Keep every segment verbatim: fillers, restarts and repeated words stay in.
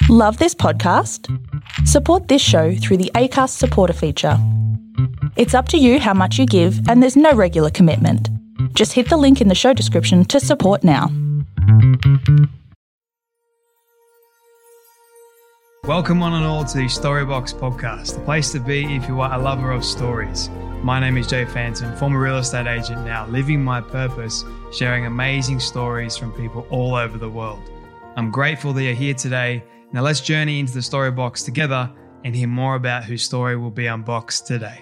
Love this podcast? Support this show through the Acast supporter feature. It's up to you how much you give, and there's no regular commitment. Just hit the link in the show description to support now. Welcome one and all to the Storybox podcast, the place to be if you are a lover of stories. My name is Jay Phantom, former real estate agent now, living my purpose, sharing amazing stories from people all over the world. I'm grateful that you're here today. Now let's journey into the Storybox together and hear more about whose story will be unboxed today.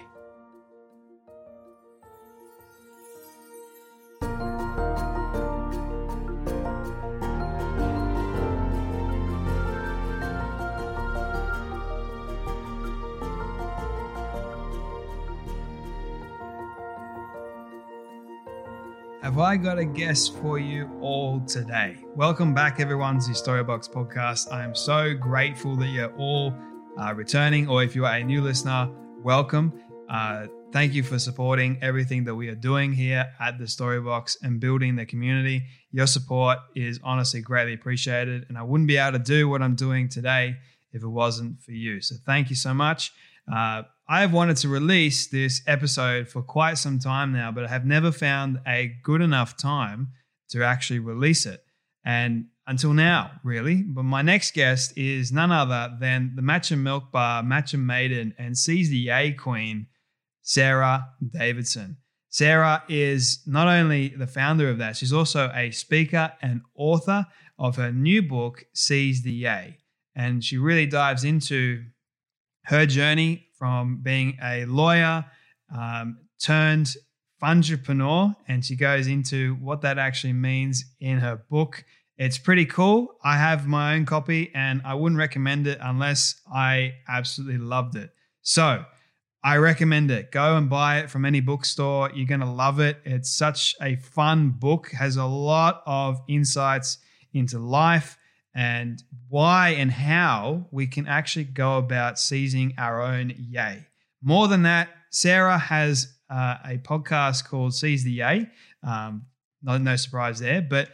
Have I got a guest for you all today? Welcome back, everyone, to the Storybox podcast. I am so grateful that you're all uh, returning, or if you are a new listener, welcome. Uh, thank you for supporting everything that we are doing here at the Storybox and building the community. Your support is honestly greatly appreciated, and I wouldn't be able to do what I'm doing today if it wasn't for you. So thank you so much. Uh, I've wanted to release this episode for quite some time now, but I have never found a good enough time to actually release it. And until now, really. But my next guest is none other than the Matcha Milk Bar, Matcha Maiden, and Seize the Yay Queen, Sarah Davidson. Sarah is not only the founder of that, she's also a speaker and author of her new book, Seize the Yay. And she really dives into her journey from being a lawyer um, turned fundrapreneur, and she goes into what that actually means in her book. It's pretty cool. I have my own copy, and I wouldn't recommend it unless I absolutely loved it. So I recommend it. Go and buy it from any bookstore. You're going to love it. It's such a fun book, has a lot of insights into life and why and how we can actually go about seizing our own yay. More than that, Sarah has uh, a podcast called Seize the Yay. Um, no, no surprise there, but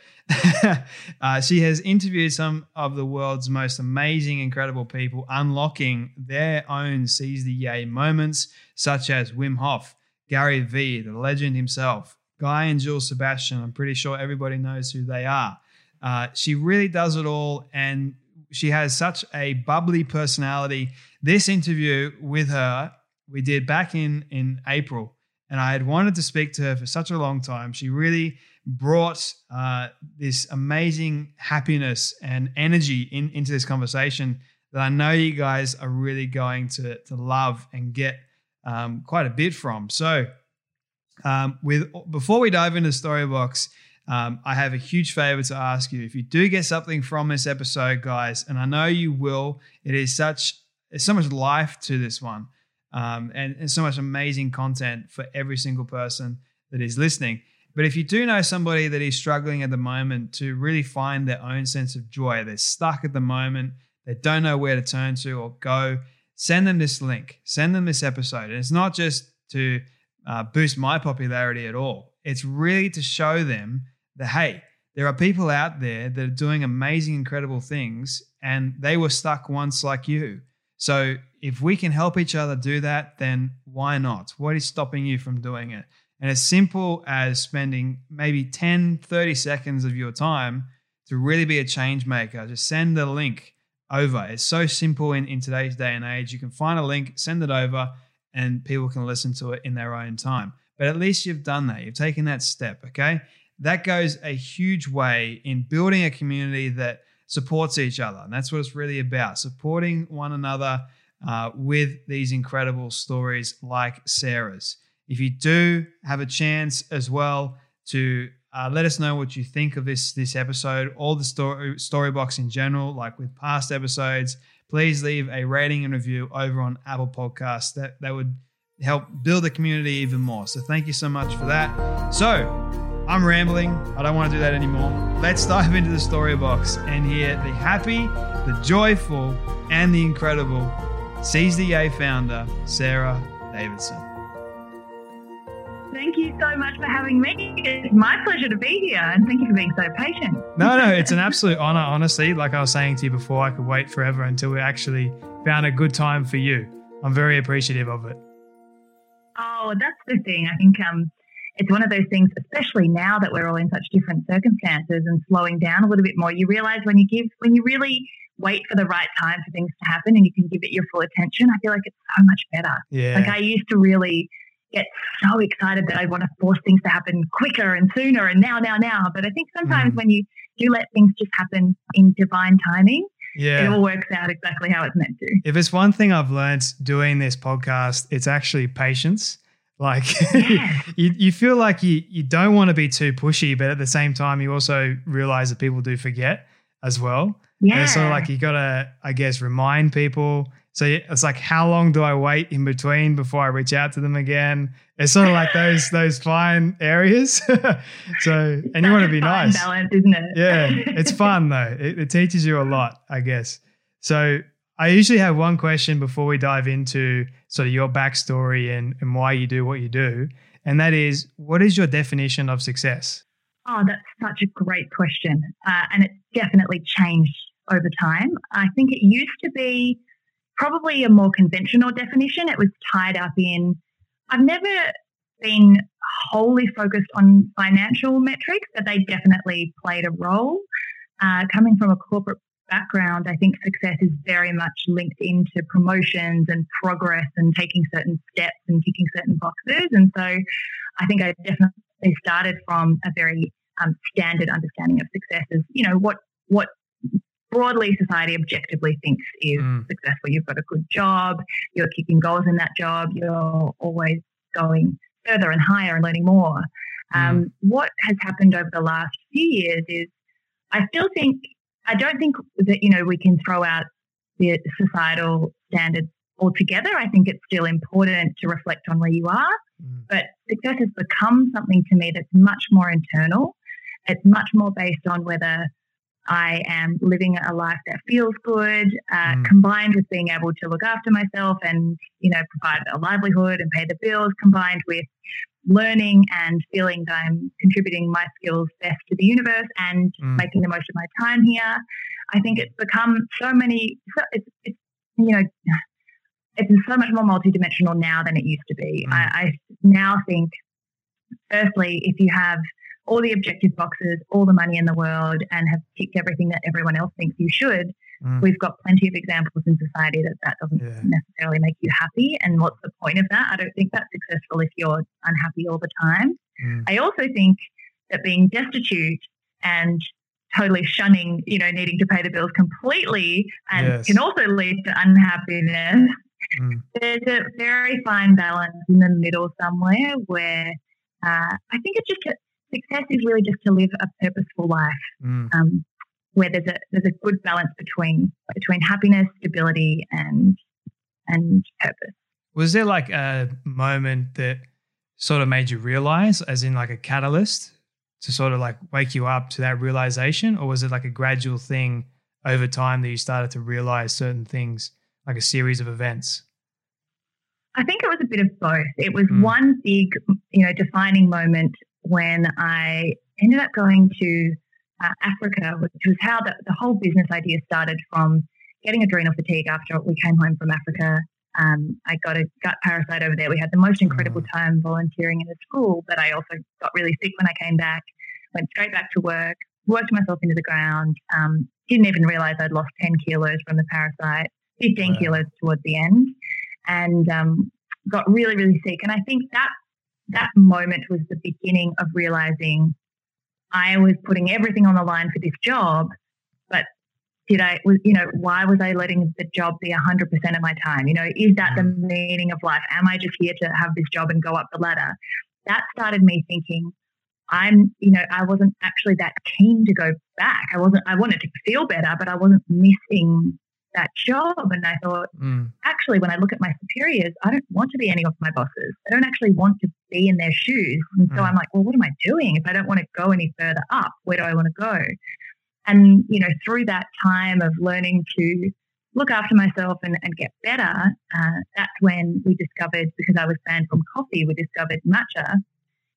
uh, she has interviewed some of the world's most amazing, incredible people, unlocking their own Seize the Yay moments, such as Wim Hof, Gary Vee, the legend himself, Guy and Jill Sebastian. I'm pretty sure everybody knows who they are. Uh, she really does it all, and she has such a bubbly personality. This interview with her we did back in, in April, and I had wanted to speak to her for such a long time. She really brought uh, this amazing happiness and energy in, into this conversation that I know you guys are really going to, to love and get um, quite a bit from. So um, with before we dive into Storybox, Um, I have a huge favor to ask you. If you do get something from this episode, guys, and I know you will, it is such, there's so much life to this one, um, and, and so much amazing content for every single person that is listening. But if you do know somebody that is struggling at the moment to really find their own sense of joy, they're stuck at the moment, they don't know where to turn to or go, send them this link, send them this episode. And it's not just to uh, boost my popularity at all. It's really to show them that, hey, there are people out there that are doing amazing, incredible things, and they were stuck once like you. So if we can help each other do that, then why not? What is stopping you from doing it? And as simple as spending maybe ten, thirty seconds of your time to really be a change maker, just send the link over. It's so simple in, in today's day and age. You can find a link, send it over, and people can listen to it in their own time. But at least you've done that. You've taken that step, okay? That goes a huge way in building a community that supports each other. And that's what it's really about, supporting one another uh, with these incredible stories like Sarah's. If you do have a chance as well to uh, let us know what you think of this, this episode, or the story, Storybox in general, like with past episodes, please leave a rating and review over on Apple Podcasts. That, that would help build the community even more. So thank you so much for that. So I'm rambling. I don't want to do that anymore. Let's dive into the Storybox and hear the happy, the joyful, and the incredible Seize the Yay founder, Sarah Davidson. Thank you so much for having me. It's my pleasure to be here, and thank you for being so patient. No, no, it's an absolute honor, honestly. Like I was saying to you before, I could wait forever until we actually found a good time for you. I'm very appreciative of it. Oh, that's the thing. I think um, it's one of those things, especially now that we're all in such different circumstances and slowing down a little bit more, you realize when you give, when you really wait for the right time for things to happen and you can give it your full attention, I feel like it's so much better. Yeah. Like I used to really get so excited that I want to force things to happen quicker and sooner and now, now, now. But I think sometimes mm. when you do let things just happen in divine timing, yeah. it all works out exactly how it's meant to. If it's one thing I've learned doing this podcast, it's actually patience. Like yeah. you, you feel like you, you don't want to be too pushy, but at the same time, you also realize that people do forget as well. Yeah. And it's sort of like you got to, I guess, remind people. So it's like, how long do I wait in between before I reach out to them again? It's sort of like those those fine areas. So, and you want to be fine nice. Balance, isn't it? Yeah, it's fun though. It, it teaches you a lot, I guess. So I usually have one question before we dive into sort of your backstory and, and why you do what you do. And that is, what is your definition of success? Oh, that's such a great question. Uh, and it's definitely changed over time. I think it used to be probably a more conventional definition. It was tied up in, I've never been wholly focused on financial metrics, but they definitely played a role. Uh, coming from a corporate background, I think success is very much linked into promotions and progress and taking certain steps and ticking certain boxes. And so I think I definitely started from a very um, standard understanding of success as, you know, what what broadly society objectively thinks is mm. successful. You've got a good job, you're kicking goals in that job, you're always going further and higher and learning more. Mm. Um, what has happened over the last few years is I still think, I don't think that, you know, we can throw out the societal standards altogether. I think it's still important to reflect on where you are, mm. but success has become something to me that's much more internal. It's much more based on whether I am living a life that feels good, uh, mm. combined with being able to look after myself and, you know, provide a livelihood and pay the bills, combined with learning and feeling that I'm contributing my skills best to the universe and mm. making the most of my time here. I think it's become so many, so it's, it's, you know, it's so much more multidimensional now than it used to be. Mm. I, I now think, firstly, if you have all the objective boxes, all the money in the world, and have ticked everything that everyone else thinks you should, mm. we've got plenty of examples in society that that doesn't yeah. necessarily make you happy. And what's the point of that? I don't think that's successful if you're unhappy all the time. Mm. I also think that being destitute and totally shunning, you know, needing to pay the bills completely and yes. can also lead to unhappiness. Mm. There's a very fine balance in the middle somewhere where uh, I think it's just a, success is really just to live a purposeful life, mm. um, where there's a there's a good balance between between happiness, stability, and and purpose. Was there like a moment that sort of made you realize, as in like a catalyst to sort of like wake you up to that realization, or was it like a gradual thing over time that you started to realize certain things, like a series of events? I think it was a bit of both. It was mm. one big, you know, defining moment when I ended up going to uh, Africa, which was how the, the whole business idea started, from getting adrenal fatigue after we came home from Africa. Um, I got a gut parasite over there. We had the most incredible time volunteering in a school, but I also got really sick when I came back, went straight back to work, worked myself into the ground, um, didn't even realize I'd lost ten kilos from the parasite, fifteen wow. kilos towards the end, and um, got really, really sick. And I think that that moment was the beginning of realizing I was putting everything on the line for this job, but did I, you know, why was I letting the job be one hundred percent of my time? You know, is that the meaning of life? Am I just here to have this job and go up the ladder? That started me thinking, I'm, you know, I wasn't actually that keen to go back. I wasn't, I wanted to feel better, but I wasn't missing that job. And I thought, mm. actually, when I look at my superiors, I don't want to be any of my bosses. I don't actually want to be in their shoes. And so mm. I'm like, well, what am I doing? If I don't want to go any further up, where do I want to go? And, you know, through that time of learning to look after myself and, and get better, uh, that's when we discovered, because I was banned from coffee, we discovered matcha.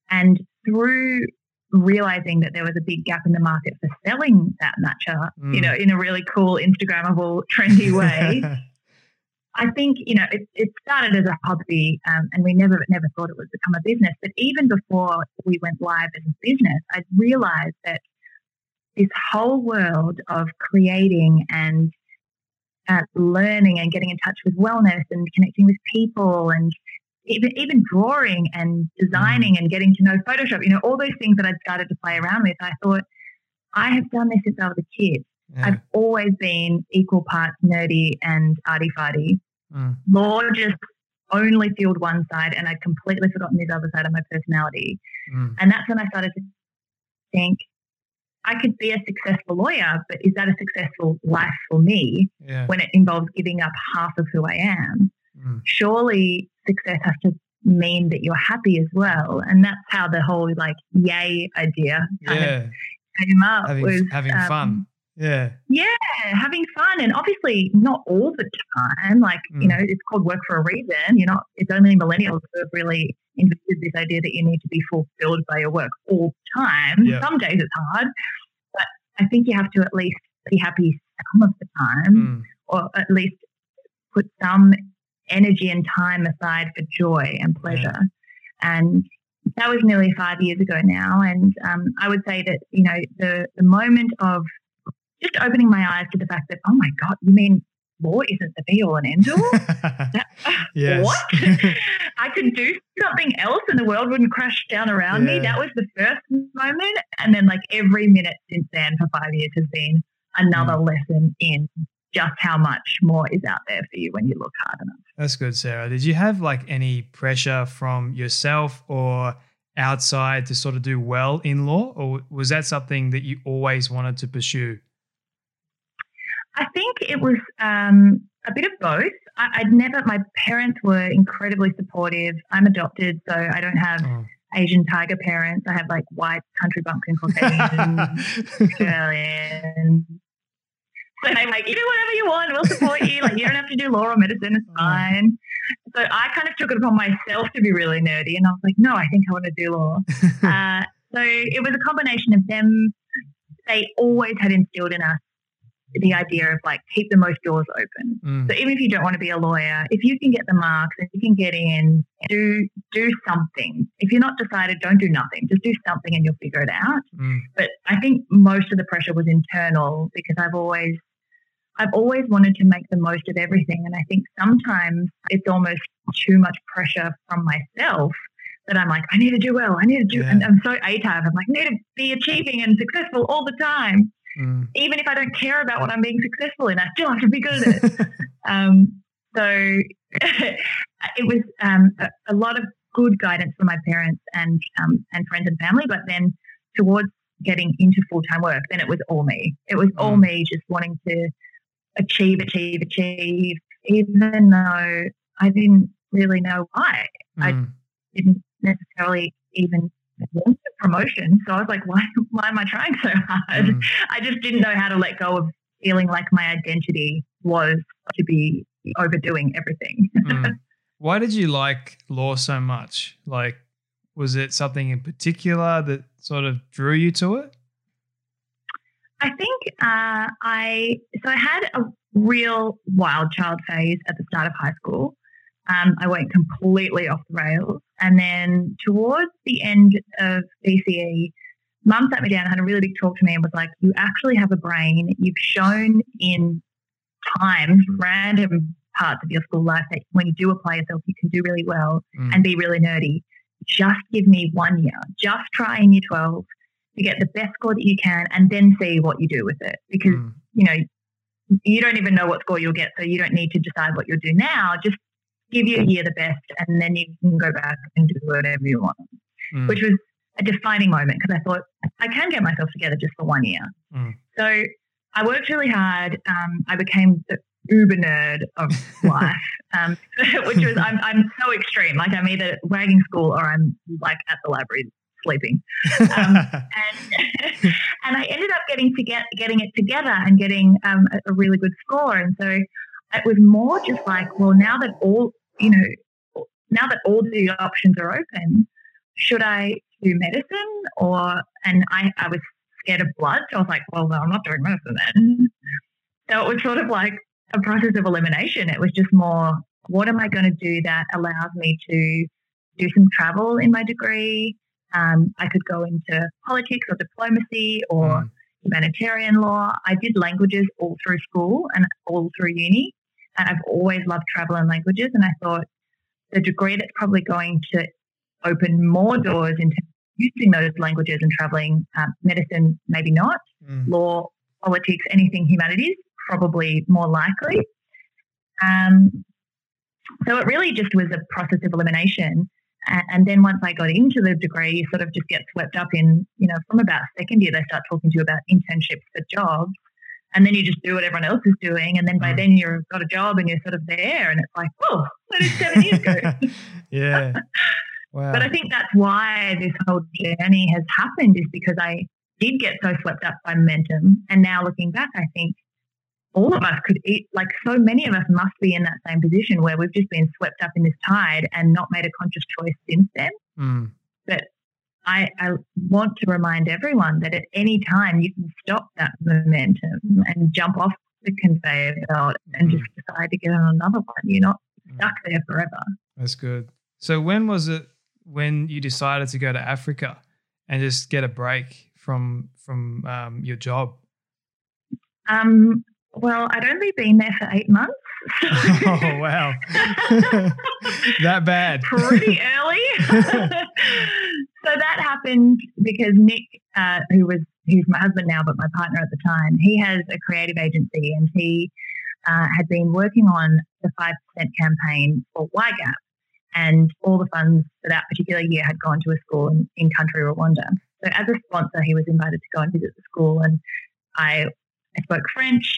And through realizing that there was a big gap in the market for selling that matcha, mm. you know, in a really cool, Instagrammable, trendy way, I think, you know, it, it started as a hobby um, and we never, never thought it would become a business. But even before we went live as a business, I realized that this whole world of creating and uh, learning and getting in touch with wellness and connecting with people and even even drawing and designing mm. and getting to know Photoshop, you know, all those things that I'd started to play around with, I thought, I have done this since I was a kid. Yeah. I've always been equal parts nerdy and arty-farty. Mm. Law just only fueled one side and I'd completely forgotten this other side of my personality. Mm. And that's when I started to think, I could be a successful lawyer, but is that a successful life for me yeah. when it involves giving up half of who I am? Mm. Surely success has to mean that you're happy as well. And that's how the whole like yay idea kind yeah. of came up. Having, was having um, fun. Yeah. Yeah, having fun. And obviously not all the time. Like, mm. you know, it's called work for a reason. You're not, it's only millennials who have really invented this idea that you need to be fulfilled by your work all the time. Yep. Some days it's hard, but I think you have to at least be happy some of the time mm. or at least put some energy and time aside for joy and pleasure. Yeah. And that was nearly five years ago now. And um, I would say that, you know, the, the moment of just opening my eyes to the fact that, oh my God, you mean law isn't the be all and end all? What? I could do something else and the world wouldn't crash down around yeah. me. That was the first moment. And then like every minute since then for five years has been another mm. lesson in just how much more is out there for you when you look hard enough. That's good, Sarah. Did you have like any pressure from yourself or outside to sort of do well in law, or was that something that you always wanted to pursue? I think it was um, a bit of both. I, I'd never, my parents were incredibly supportive. I'm adopted, so I don't have oh. Asian tiger parents. I have like white country bumpkin Caucasian, Australian. So I'm like, you do whatever you want, we'll support you. Like, you don't have to do law or medicine, it's fine. So I kind of took it upon myself to be really nerdy, and I was like, no, I think I want to do law. uh, so it was a combination of them. They always had instilled in us the idea of like, keep the most doors open. Mm. So even if you don't want to be a lawyer, if you can get the marks and you can get in, do do something. If you're not decided, don't do nothing. Just do something and you'll figure it out. Mm. But I think most of the pressure was internal because I've always I've always wanted to make the most of everything. And I think sometimes it's almost too much pressure from myself that I'm like, I need to do well. I need to do, yeah. and I'm so A-type. I'm like, I need to be achieving and successful all the time. Mm. Even if I don't care about what I'm being successful in, I still have to be good at it. um, so it was um, a, a lot of good guidance from my parents and um, and friends and family. But then towards getting into full-time work, then it was all me. It was all mm. me just wanting to achieve, achieve, achieve, even though I didn't really know why. Mm. I didn't necessarily even want a promotion. So I was like, why, why am I trying so hard? Mm. I just didn't know how to let go of feeling like my identity was to be overdoing everything. Mm. Why did you like law so much? Like, was it something in particular that sort of drew you to it? I think uh, I, so I had a real wild child phase at the start of high school. Um, I went completely off the rails. And then towards the end of B C E, Mum sat me down and had a really big talk to me and was like, you actually have a brain. You've shown in times, random parts of your school life that when you do apply yourself, you can do really well mm. and be really nerdy. Just give me one year. Just try in year twelve. To get the best score that you can and then see what you do with it. Because, mm. you know, you don't even know what score you'll get, so you don't need to decide what you'll do now. Just give your year the best and then you can go back and do whatever you want, mm. which was a defining moment because I thought I can get myself together just for one year. Mm. So I worked really hard. Um, I became the uber nerd of life, um, which was I'm, I'm so extreme. Like I'm either wagging school or I'm like at the library sleeping. Um, and, and I ended up getting to get getting it together and getting um, a, a really good score. And so it was more just like, well, now that all, you know, now that all the options are open, should I do medicine or, and I, I was scared of blood. So I was like, well, no, I'm not doing medicine then. So it was sort of like a process of elimination. It was just more, what am I going to do that allows me to do some travel in my degree? Um, I could go into politics or diplomacy or mm. humanitarian law. I did languages all through school and all through uni. And I've always loved travel and languages. And I thought the degree that's probably going to open more doors into using those languages and traveling, um, medicine, maybe not, mm. law, politics, anything humanities, probably more likely. Um, so it really just was a process of elimination. And, and then once I got into the degree, you sort of just get swept up in, you know, from about second year, they start talking to you about internships for jobs. And then you just do what everyone else is doing. And then by mm. then you've got a job and you're sort of there. And it's like, oh, that is seven years ago. Yeah. Wow. But I think that's why this whole journey has happened, is because I did get so swept up by momentum. And now looking back, I think all of us could eat, like so many of us must be in that same position where we've just been swept up in this tide and not made a conscious choice since then. Mm. But I, I want to remind everyone that at any time you can stop that momentum and jump off the conveyor belt and mm. just decide to get on another one. You're not stuck there forever. That's good. So when was it when you decided to go to Africa and just get a break from from um, your job? Um. Well, I'd only been there for eight months. Oh, wow. That bad. Pretty early. So that happened because Nick, uh, who was who's my husband now, but my partner at the time, he has a creative agency, and he uh, had been working on the five percent campaign for Y GAP, and all the funds for that particular year had gone to a school in, in country Rwanda. So as a sponsor, he was invited to go and visit the school, and I, I spoke French,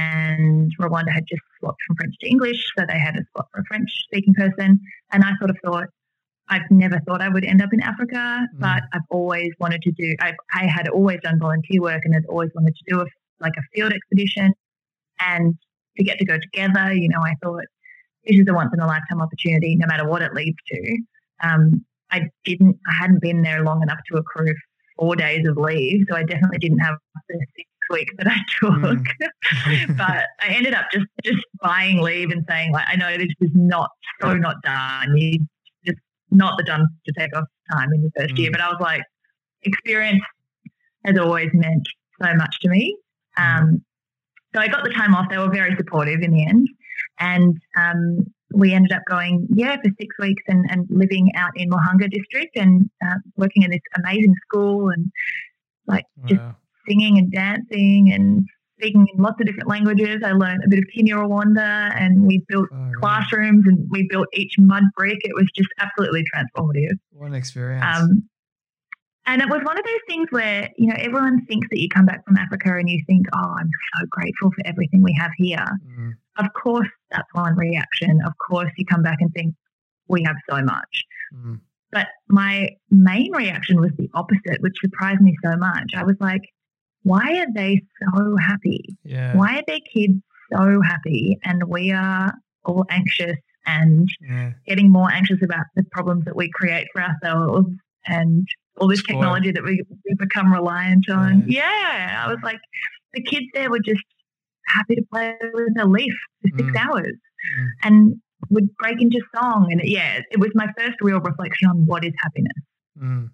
and Rwanda had just swapped from French to English, so they had a spot for a French-speaking person, and I sort of thought, I've never thought I would end up in Africa, mm. but I've always wanted to do, I, I had always done volunteer work and had always wanted to do a, like a field expedition, and to get to go together, you know, I thought this is a once in a lifetime opportunity, no matter what it leads to. Um, I didn't, I hadn't been there long enough to accrue four days of leave, so I definitely didn't have the six weeks that I took. Mm. But I ended up just, just buying leave and saying, like, I know this is not, so not done. You not the done to take off time in the first mm. year, but I was like, experience has always meant so much to me. Um, so I got the time off. They were very supportive in the end. And um, we ended up going, yeah, for six weeks and, and living out in Muhanga district and uh, working in this amazing school and like wow. just singing and dancing and speaking in lots of different languages. I learned a bit of Kinyarwanda, and we built oh, classrooms right. and we built each mud brick. It was just absolutely transformative. What an experience. Um, and it was one of those things where, you know, everyone thinks that you come back from Africa and you think, oh, I'm so grateful for everything we have here. Mm. Of course, that's one reaction. Of course, you come back and think, we have so much. Mm. But my main reaction was the opposite, which surprised me so much. I was like, why are they so happy? Yeah. Why are their kids so happy? And we are all anxious and yeah. getting more anxious about the problems that we create for ourselves and all this Spoiled. technology that we, we become reliant on. Yeah. yeah. I was like, the kids there were just happy to play with a leaf for six mm. hours mm. and would break into song. And yeah, it was my first real reflection on what is happiness. Mm.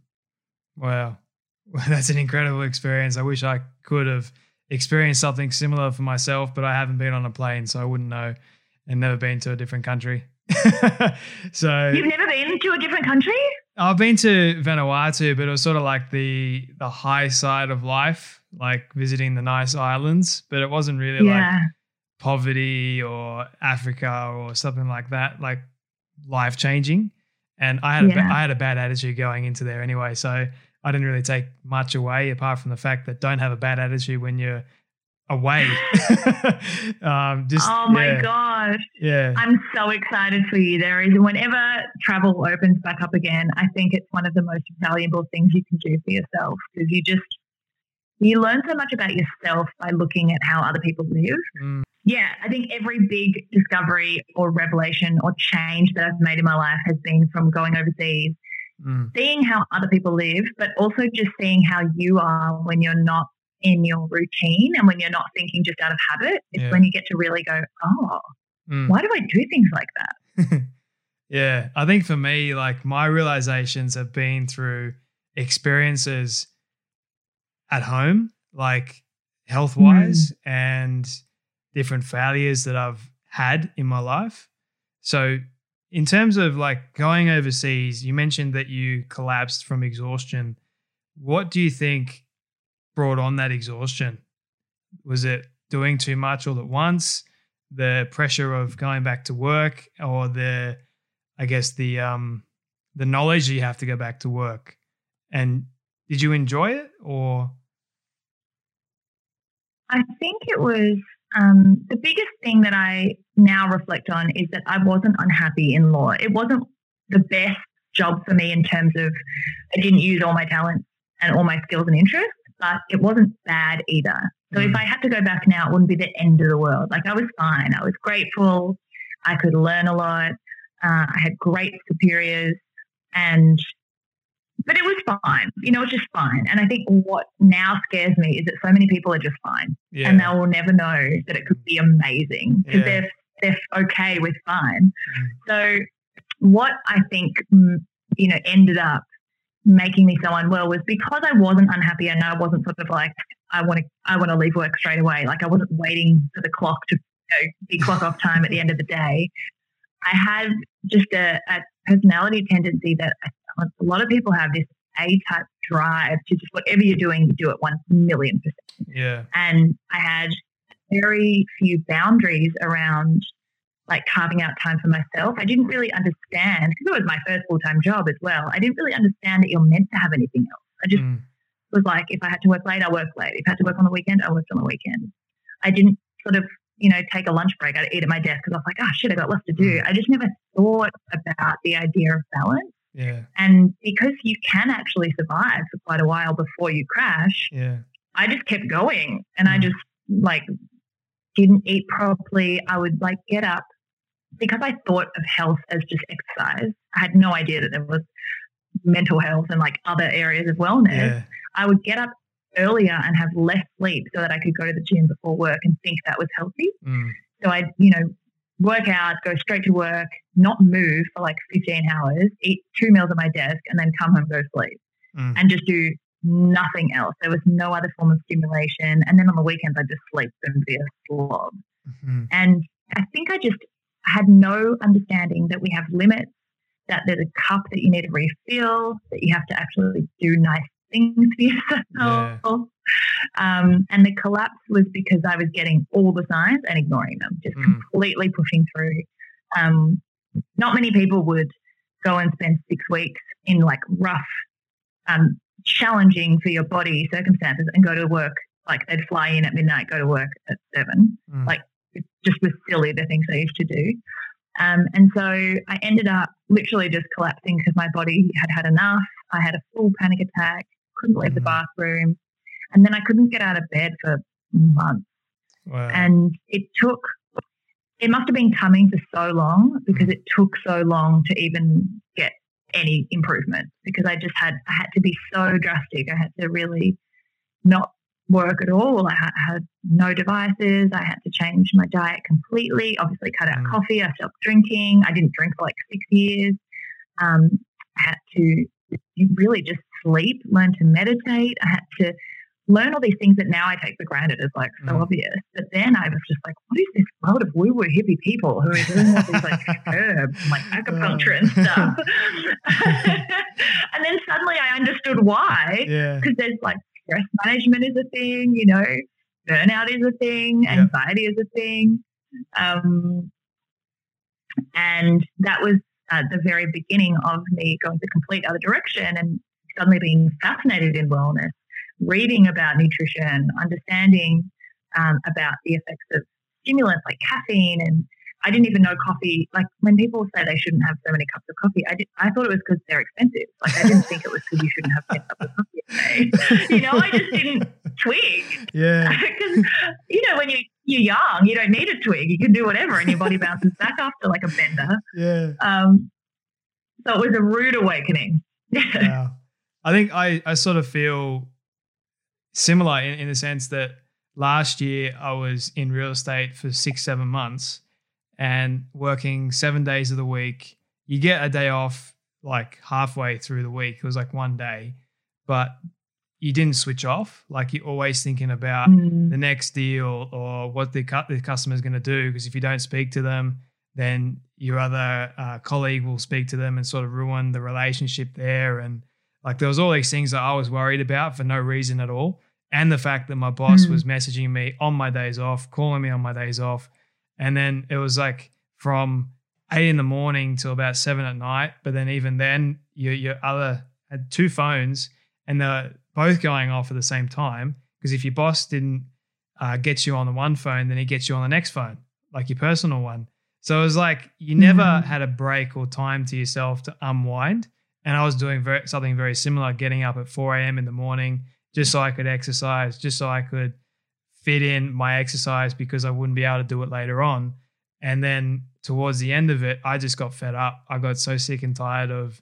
Wow. Well, that's an incredible experience. I wish I could have experienced something similar for myself, but I haven't been on a plane, so I wouldn't know, and never been to a different country. So you've never been to a different country? I've been to Vanuatu, but it was sort of like the the high side of life, like visiting the nice islands, but it wasn't really yeah. like poverty or Africa or something like that, like life changing. And I had yeah. a, I had a bad attitude going into there anyway, so I didn't really take much away apart from the fact that don't have a bad attitude when you're away. um, just, oh my yeah. gosh. Yeah. I'm so excited for you. There is, whenever travel opens back up again, I think it's one of the most valuable things you can do for yourself, because you just, you learn so much about yourself by looking at how other people live. Mm. Yeah, I think every big discovery or revelation or change that I've made in my life has been from going overseas Mm. seeing how other people live, but also just seeing how you are when you're not in your routine and when you're not thinking just out of habit. It's Yeah. when you get to really go, oh, Mm. why do I do things like that? Yeah. I think for me, like my realizations have been through experiences at home, like health wise, mm. and different failures that I've had in my life. So in terms of like going overseas, you mentioned that you collapsed from exhaustion. What do you think brought on that exhaustion? Was it doing too much all at once, the pressure of going back to work, or the, I guess the um the knowledge that you have to go back to work? And did you enjoy it, or? I think it was um, the biggest thing that I now reflect on is that I wasn't unhappy in law. It wasn't the best job for me in terms of I didn't use all my talents and all my skills and interests, but it wasn't bad either. So mm. if I had to go back now, it wouldn't be the end of the world. Like I was fine. I was grateful. I could learn a lot. Uh, I had great superiors, and but it was fine. You know, it's just fine. And I think what now scares me is that so many people are just fine, yeah. and they will never know that it could be amazing because yeah. they're they're okay with fine. Mm. So what I think you know ended up making me so unwell was because I wasn't unhappy, and I wasn't sort of like I want to I want to leave work straight away. Like I wasn't waiting for the clock to you know, be clock off time at the end of the day. I had just a, a personality tendency that a lot of people have, this A-type drive to just whatever you're doing, you do it one million percent. Yeah. And I had very few boundaries around like carving out time for myself. I didn't really understand, because it was my first full-time job as well. I didn't really understand that you're meant to have anything else. I just mm. was like, if I had to work late, I worked late. If I had to work on the weekend, I worked on the weekend. I didn't sort of, you know, take a lunch break. I'd eat at my desk because I was like, oh shit, I got lots to do. I just never thought about the idea of balance. Yeah. And because you can actually survive for quite a while before you crash, yeah. I just kept going, and mm. I just like didn't eat properly. I would like get up because I thought of health as just exercise. I had no idea that there was mental health and like other areas of wellness. Yeah. I would get up earlier and have less sleep so that I could go to the gym before work and think that was healthy. Mm. So I'd, you know, work out, go straight to work, not move for like fifteen hours, eat two meals at my desk, and then come home, go sleep, mm. and just do nothing else. There was no other form of stimulation. And then on the weekends, I'd just sleep and be a slob. Mm-hmm. And I think I just had no understanding that we have limits, that there's a cup that you need to refill, that you have to actually do nice things for yourself. Yeah. Um, and the collapse was because I was getting all the signs and ignoring them, just mm. completely pushing through. Um, not many people would go and spend six weeks in like rough, um, challenging for your body circumstances and go to work. Like they'd fly in at midnight, go to work at seven. Mm. Like it just was silly, the things I used to do. Um, and so I ended up literally just collapsing because my body had had enough. I had a full panic attack, couldn't leave mm. the bathroom. And then I couldn't get out of bed for months. Wow. And it took, it must have been coming for so long because mm. it took so long to even get any improvement, because I just had, I had to be so drastic. I had to really not work at all. I had, had no devices. I had to change my diet completely, obviously cut out mm. coffee. I stopped drinking. I didn't drink for like six years. Um, I had to really just sleep, learn to meditate. I had to learn all these things that now I take for granted as like so mm. obvious. But then I was just like, what is this world of woo-woo hippie people who are doing all these like herbs and like acupuncture and stuff? And then suddenly I understood why. Yeah. Because there's like stress management is a thing, you know, burnout is a thing, yep. anxiety is a thing. Um, and that was at the very beginning of me going the complete other direction and suddenly being fascinated in wellness, reading about nutrition, understanding um, about the effects of stimulants like caffeine. And I didn't even know coffee, like when people say they shouldn't have so many cups of coffee, I, did, I thought it was because they're expensive. Like I didn't think it was because you shouldn't have ten cups of coffee a day. You know, I just didn't twig. Yeah. Because, you know, when you, you're young, you don't need a twig. You can do whatever and your body bounces back after like a bender. Yeah. Um, so it was a rude awakening. Yeah. I think I, I sort of feel similar in, in the sense that last year I was in real estate for six, seven months and working seven days of the week. You get a day off like halfway through the week. It was like one day, but you didn't switch off. Like you're always thinking about Mm. the next deal or what the, cu- the customer is going to do. Because if you don't speak to them, then your other uh, colleague will speak to them and sort of ruin the relationship there. And like there was all these things that I was worried about for no reason at all. And the fact that my boss Mm. was messaging me on my days off, calling me on my days off. And then it was like from eight in the morning till about seven at night. But then even then, your your other had two phones and they're both going off at the same time. Because if your boss didn't uh, get you on the one phone, then he gets you on the next phone, like your personal one. So it was like you never Mhm. had a break or time to yourself to unwind. And I was doing very, something very similar, getting up at four a.m. in the morning just so I could exercise, just so I could fit in my exercise because I wouldn't be able to do it later on. And then towards the end of it, I just got fed up. I got so sick and tired of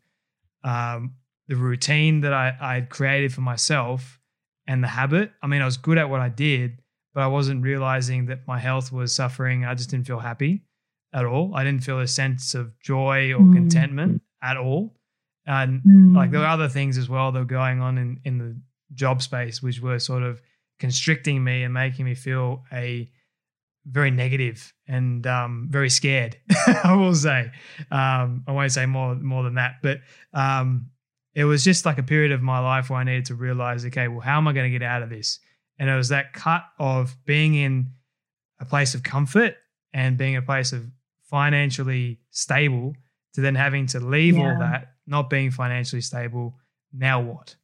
um, the routine that I, I had created for myself and the habit. I mean, I was good at what I did, but I wasn't realizing that my health was suffering. I just didn't feel happy at all. I didn't feel a sense of joy or Mm. contentment at all. And Mm. like there were other things as well that were going on in, in the job space, which were sort of constricting me and making me feel a very negative and um, very scared. I will say, um, I won't say more more than that, but um, it was just like a period of my life where I needed to realize, okay, well, how am I going to get out of this? And it was that cut of being in a place of comfort and being a place of financially stable to then having to leave all Yeah. that, not being financially stable. Now what?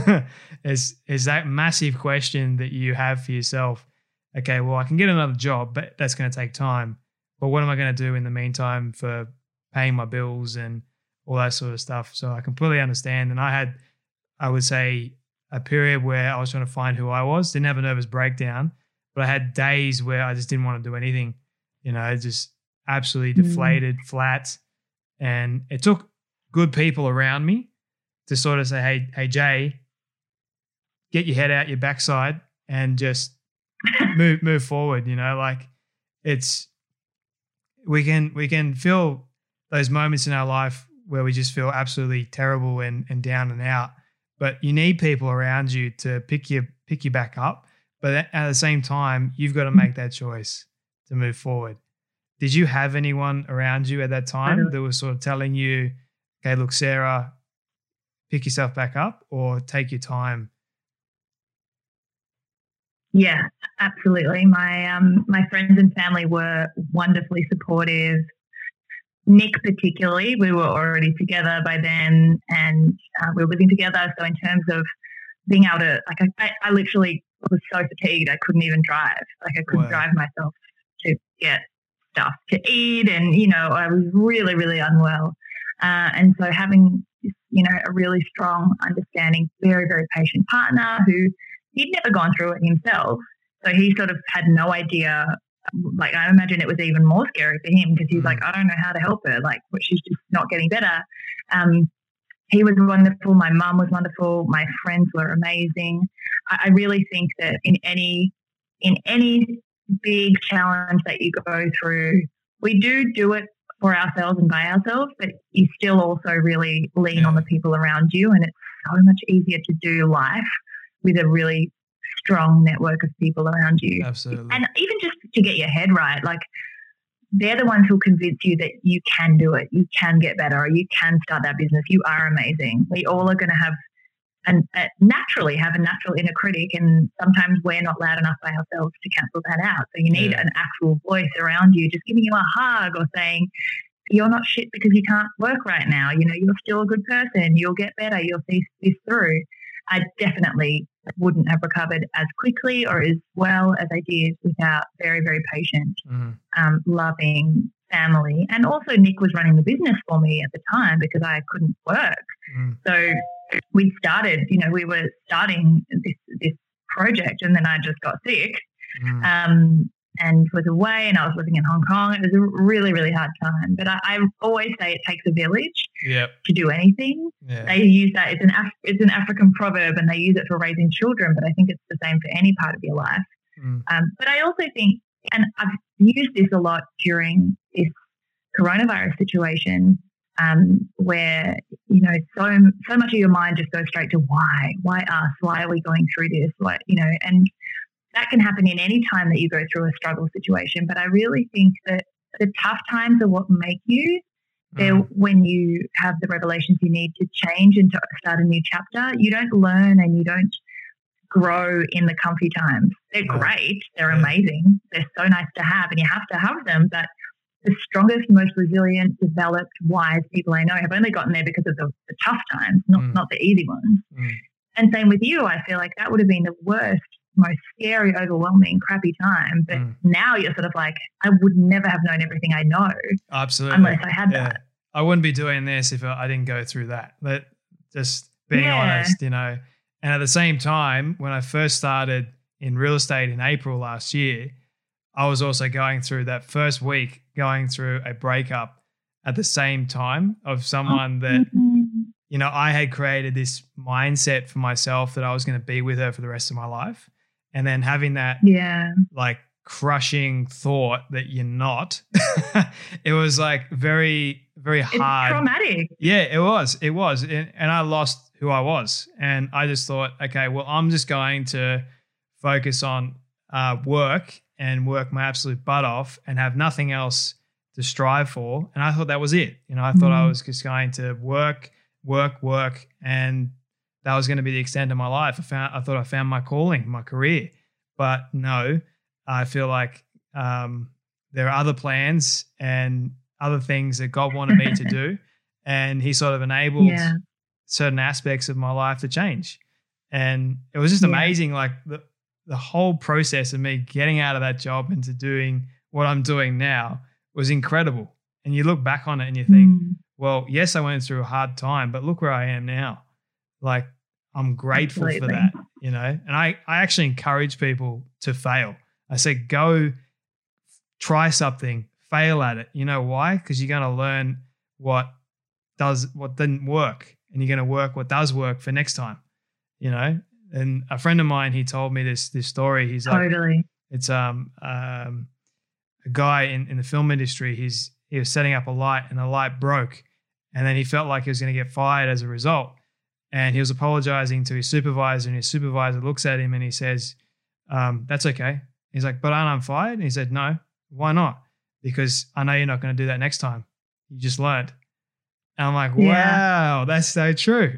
is is that massive question that you have for yourself? Okay, well, I can get another job, but that's going to take time. But what am I going to do in the meantime for paying my bills and all that sort of stuff? So I completely understand. And I had, I would say, a period where I was trying to find who I was. Didn't have a nervous breakdown, but I had days where I just didn't want to do anything. You know, just absolutely Mm. deflated, flat. And it took good people around me to sort of say, hey, hey, Jay, get your head out your backside and just move move forward. You know, like it's we can we can feel those moments in our life where we just feel absolutely terrible and, and down and out. But you need people around you to pick you pick you back up. But at the same time, you've got to make that choice to move forward. Did you have anyone around you at that time that was sort of telling you, okay, look, Sarah, pick yourself back up or take your time? Yeah, absolutely. My um my friends and family were wonderfully supportive. Nick particularly, we were already together by then and uh, we were living together. So in terms of being able to, like I, I literally was so fatigued I couldn't even drive. Like I couldn't Wow. drive myself to get stuff to eat and, you know, I was really, really unwell. Uh, and so having, you know, a really strong, understanding, very, very patient partner who he'd never gone through it himself. So he sort of had no idea. Like, I imagine it was even more scary for him because he's Mm. like, I don't know how to help her. Like, she's just not getting better. Um, he was wonderful. My mum was wonderful. My friends were amazing. I, I really think that in any, in any big challenge that you go through, we do do it for ourselves and by ourselves, but you still also really lean Yeah. on the people around you. And it's so much easier to do life with a really strong network of people around you. Absolutely. And even just to get your head right, like they're the ones who'll convince you that you can do it, you can get better, or you can start that business. You are amazing. We all are going to have and uh, naturally have a natural inner critic, and sometimes we're not loud enough by ourselves to cancel that out. So you need Yeah. an actual voice around you, just giving you a hug or saying, you're not shit because you can't work right now. You know, you're still a good person. You'll get better. You'll see this through. I definitely wouldn't have recovered as quickly or as well as I did without very, very patient, Mm. um, loving family. And also Nick was running the business for me at the time because I couldn't work. Mm. So we started, you know, we were starting this, this project and then I just got sick. Mm. Um, and was away, and I was living in Hong Kong. It was a really, really hard time. But I, I always say it takes a village yep. to do anything. Yeah. They use that. It's an Af- it's an African proverb, and they use it for raising children. But I think it's the same for any part of your life. Mm. Um, but I also think, and I've used this a lot during this coronavirus situation, um, where, you know, so so much of your mind just goes straight to why, why us, why are we going through this, what, you know, and that can happen in any time that you go through a struggle situation. But I really think that the tough times are what make you. They're Mm. when you have the revelations you need to change and to start a new chapter. You don't learn and you don't grow in the comfy times. They're Yeah. great. They're Yeah. amazing. They're so nice to have, and you have to have them. But the strongest, most resilient, developed, wise people I know have only gotten there because of the, the tough times, not, Mm. not the easy ones. Mm. And same with you. I feel like that would have been the worst, most scary, overwhelming, crappy time. But Mm. now you're sort of like, I would never have known everything I know Absolutely. unless I had Yeah. that. I wouldn't be doing this if I didn't go through that. But just being Yeah. honest, you know. And at the same time, when I first started in real estate in April last year, I was also going through that first week, going through a breakup at the same time of someone that, Mhm. you know, I had created this mindset for myself that I was going to be with her for the rest of my life. And then having that Yeah. like crushing thought that you're not, it was like very, very It's hard. traumatic. Yeah, it was. It was. And, and I lost who I was. And I just thought, okay, well, I'm just going to focus on uh, work and work my absolute butt off and have nothing else to strive for. And I thought that was it. You know, I thought I Mhm. was just going to work, work, work. And that was going to be the extent of my life. I found, I thought I found my calling, my career. But no, I feel like um, there are other plans and other things that God wanted me to do. And he sort of enabled Yeah. certain aspects of my life to change. And it was just Yeah. amazing, like the, the whole process of me getting out of that job into doing what I'm doing now was incredible. And you look back on it and you think, Mm. well, yes, I went through a hard time, but look where I am now. Like I'm grateful for Absolutely. that, you know? And I, I actually encourage people to fail. I say, go try something, fail at it. You know why? Because you're going to learn what does, what didn't work, and you're going to work what does work for next time, you know? And a friend of mine, he told me this, this story. He's like, Totally. it's um, um, a guy in, in the film industry. He's, he was setting up a light and the light broke, and then he felt like he was going to get fired as a result. And he was apologizing to his supervisor, and his supervisor looks at him and he says, um, that's okay. He's like, but aren't I fired? And he said, no, why not? Because I know you're not going to do that next time. You just learned. And I'm like, Yeah. wow, that's so true.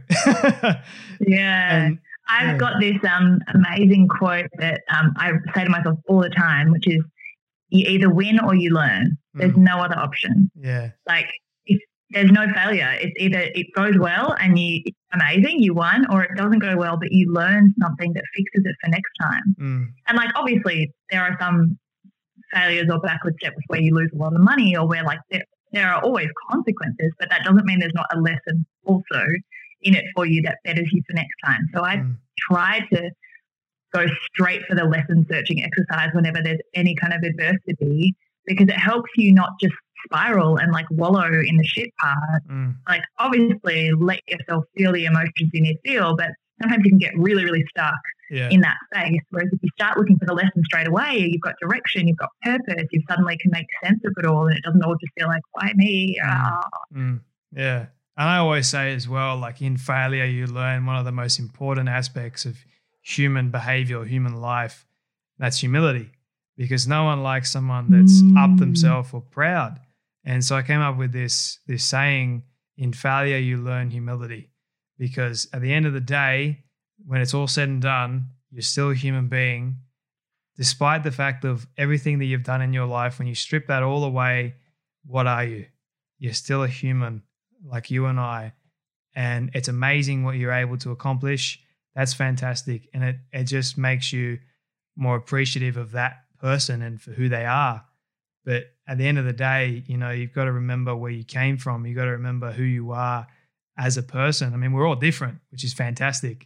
Yeah. And I've yeah. got this um, amazing quote that um, I say to myself all the time, which is, you either win or you learn. There's Mm. no other option. yeah, Like, if there's no failure. It's either it goes well and you amazing, you won, or it doesn't go well, but you learn something that fixes it for next time. mm, And like, obviously, there are some failures or backward steps where you lose a lot of money, or where like there, there are always consequences, but that doesn't mean there's not a lesson also in it for you that betters you for next time. So I mm, try to go straight for the lesson searching exercise whenever there's any kind of adversity, because it helps you not just spiral and like wallow in the shit part. mm, Like, obviously let yourself feel the emotions you need to feel, but sometimes you can get really, really stuck yeah, in that space. Whereas if you start looking for the lesson straight away, you've got direction, you've got purpose, you suddenly can make sense of it all, and it doesn't all just feel like, why me? Ah. mm, yeah. And I always say as well, like in failure, you learn one of the most important aspects of human behavior or human life. That's humility, because no one likes someone that's Mm. up themselves or proud. And so I came up with this, this saying, in failure, you learn humility, because at the end of the day, when it's all said and done, you're still a human being, despite the fact of everything that you've done in your life. When you strip that all away, what are you? You're still a human like you and I. And it's amazing what you're able to accomplish. That's fantastic. And it, it just makes you more appreciative of that person and for who they are. But at the end of the day, you know, you've got to remember where you came from. You've got to remember who you are as a person. I mean, we're all different, which is fantastic.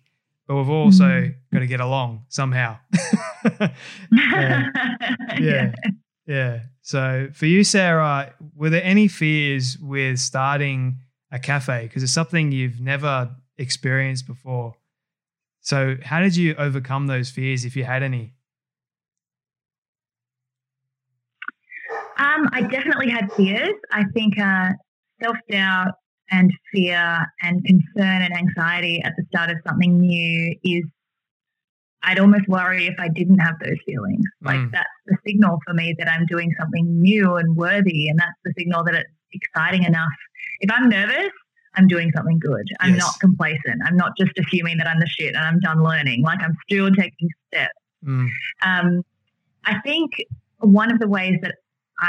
but we've also Mm. got to get along somehow. yeah. yeah. Yeah. So for you, Sarah, were there any fears with starting a cafe? Because it's something you've never experienced before. So how did you overcome those fears, if you had any? Um, I definitely had fears. I think uh, self-doubt and fear and concern and anxiety at the start of something new is, I'd almost worry if I didn't have those feelings. Like Mm. that's the signal for me that I'm doing something new and worthy, and that's the signal that it's exciting enough. If I'm nervous, I'm doing something good. I'm Yes. not complacent. I'm not just assuming that I'm the shit and I'm done learning. Like I'm still taking steps. Mm. Um, I think one of the ways that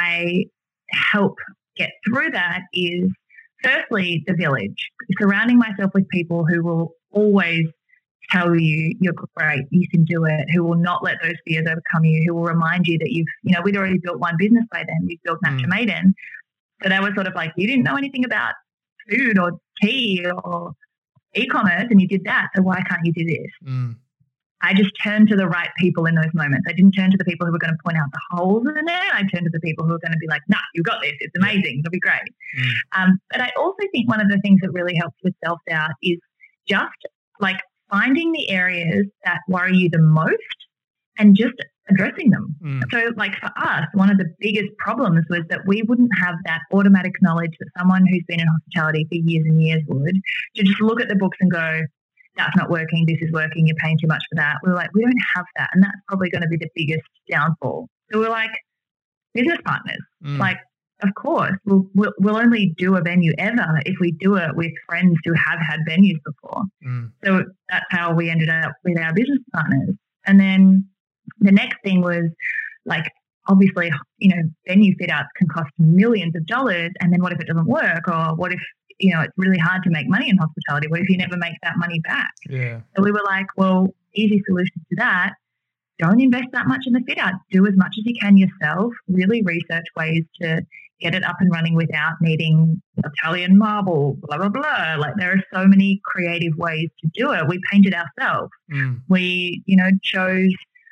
I help get through that is firstly the village, surrounding myself with people who will always tell you you're great, you can do it, who will not let those fears overcome you, who will remind you that you've, you know, we'd already built one business by then, we'd built Matcha Mm. Maiden. So they were sort of like, you didn't know anything about food or tea or e-commerce and you did that, so why can't you do this? Mm. I just turned to the right people in those moments. I didn't turn to the people who were going to point out the holes in there. I turned to the people who were going to be like, nah, you got this. It's amazing. It'll be great. Mm. Um, but I also think one of the things that really helps with self-doubt is just like finding the areas that worry you the most and just addressing them. Mm. So like for us, one of the biggest problems was that we wouldn't have that automatic knowledge that someone who's been in hospitality for years and years would, to just look at the books and go, that's not working, this is working, you're paying too much for that. We were like, we don't have that. And that's probably going to be the biggest downfall. So we're like, business partners. Mm. Like, of course, we'll, we'll, we'll only do a venue ever if we do it with friends who have had venues before. Mm. So that's how we ended up with our business partners. And then the next thing was like, obviously, you know, venue fit outs can cost millions of dollars. And then what if it doesn't work? Or what if, you know, it's really hard to make money in hospitality? What if you never make that money back? Yeah. So we were like, well, easy solution to that. Don't invest that much in the fit out. Do as much as you can yourself. Really research ways to get it up and running without needing Italian marble, blah, blah, blah. Like there are so many creative ways to do it. We painted ourselves. Mm. We, you know, chose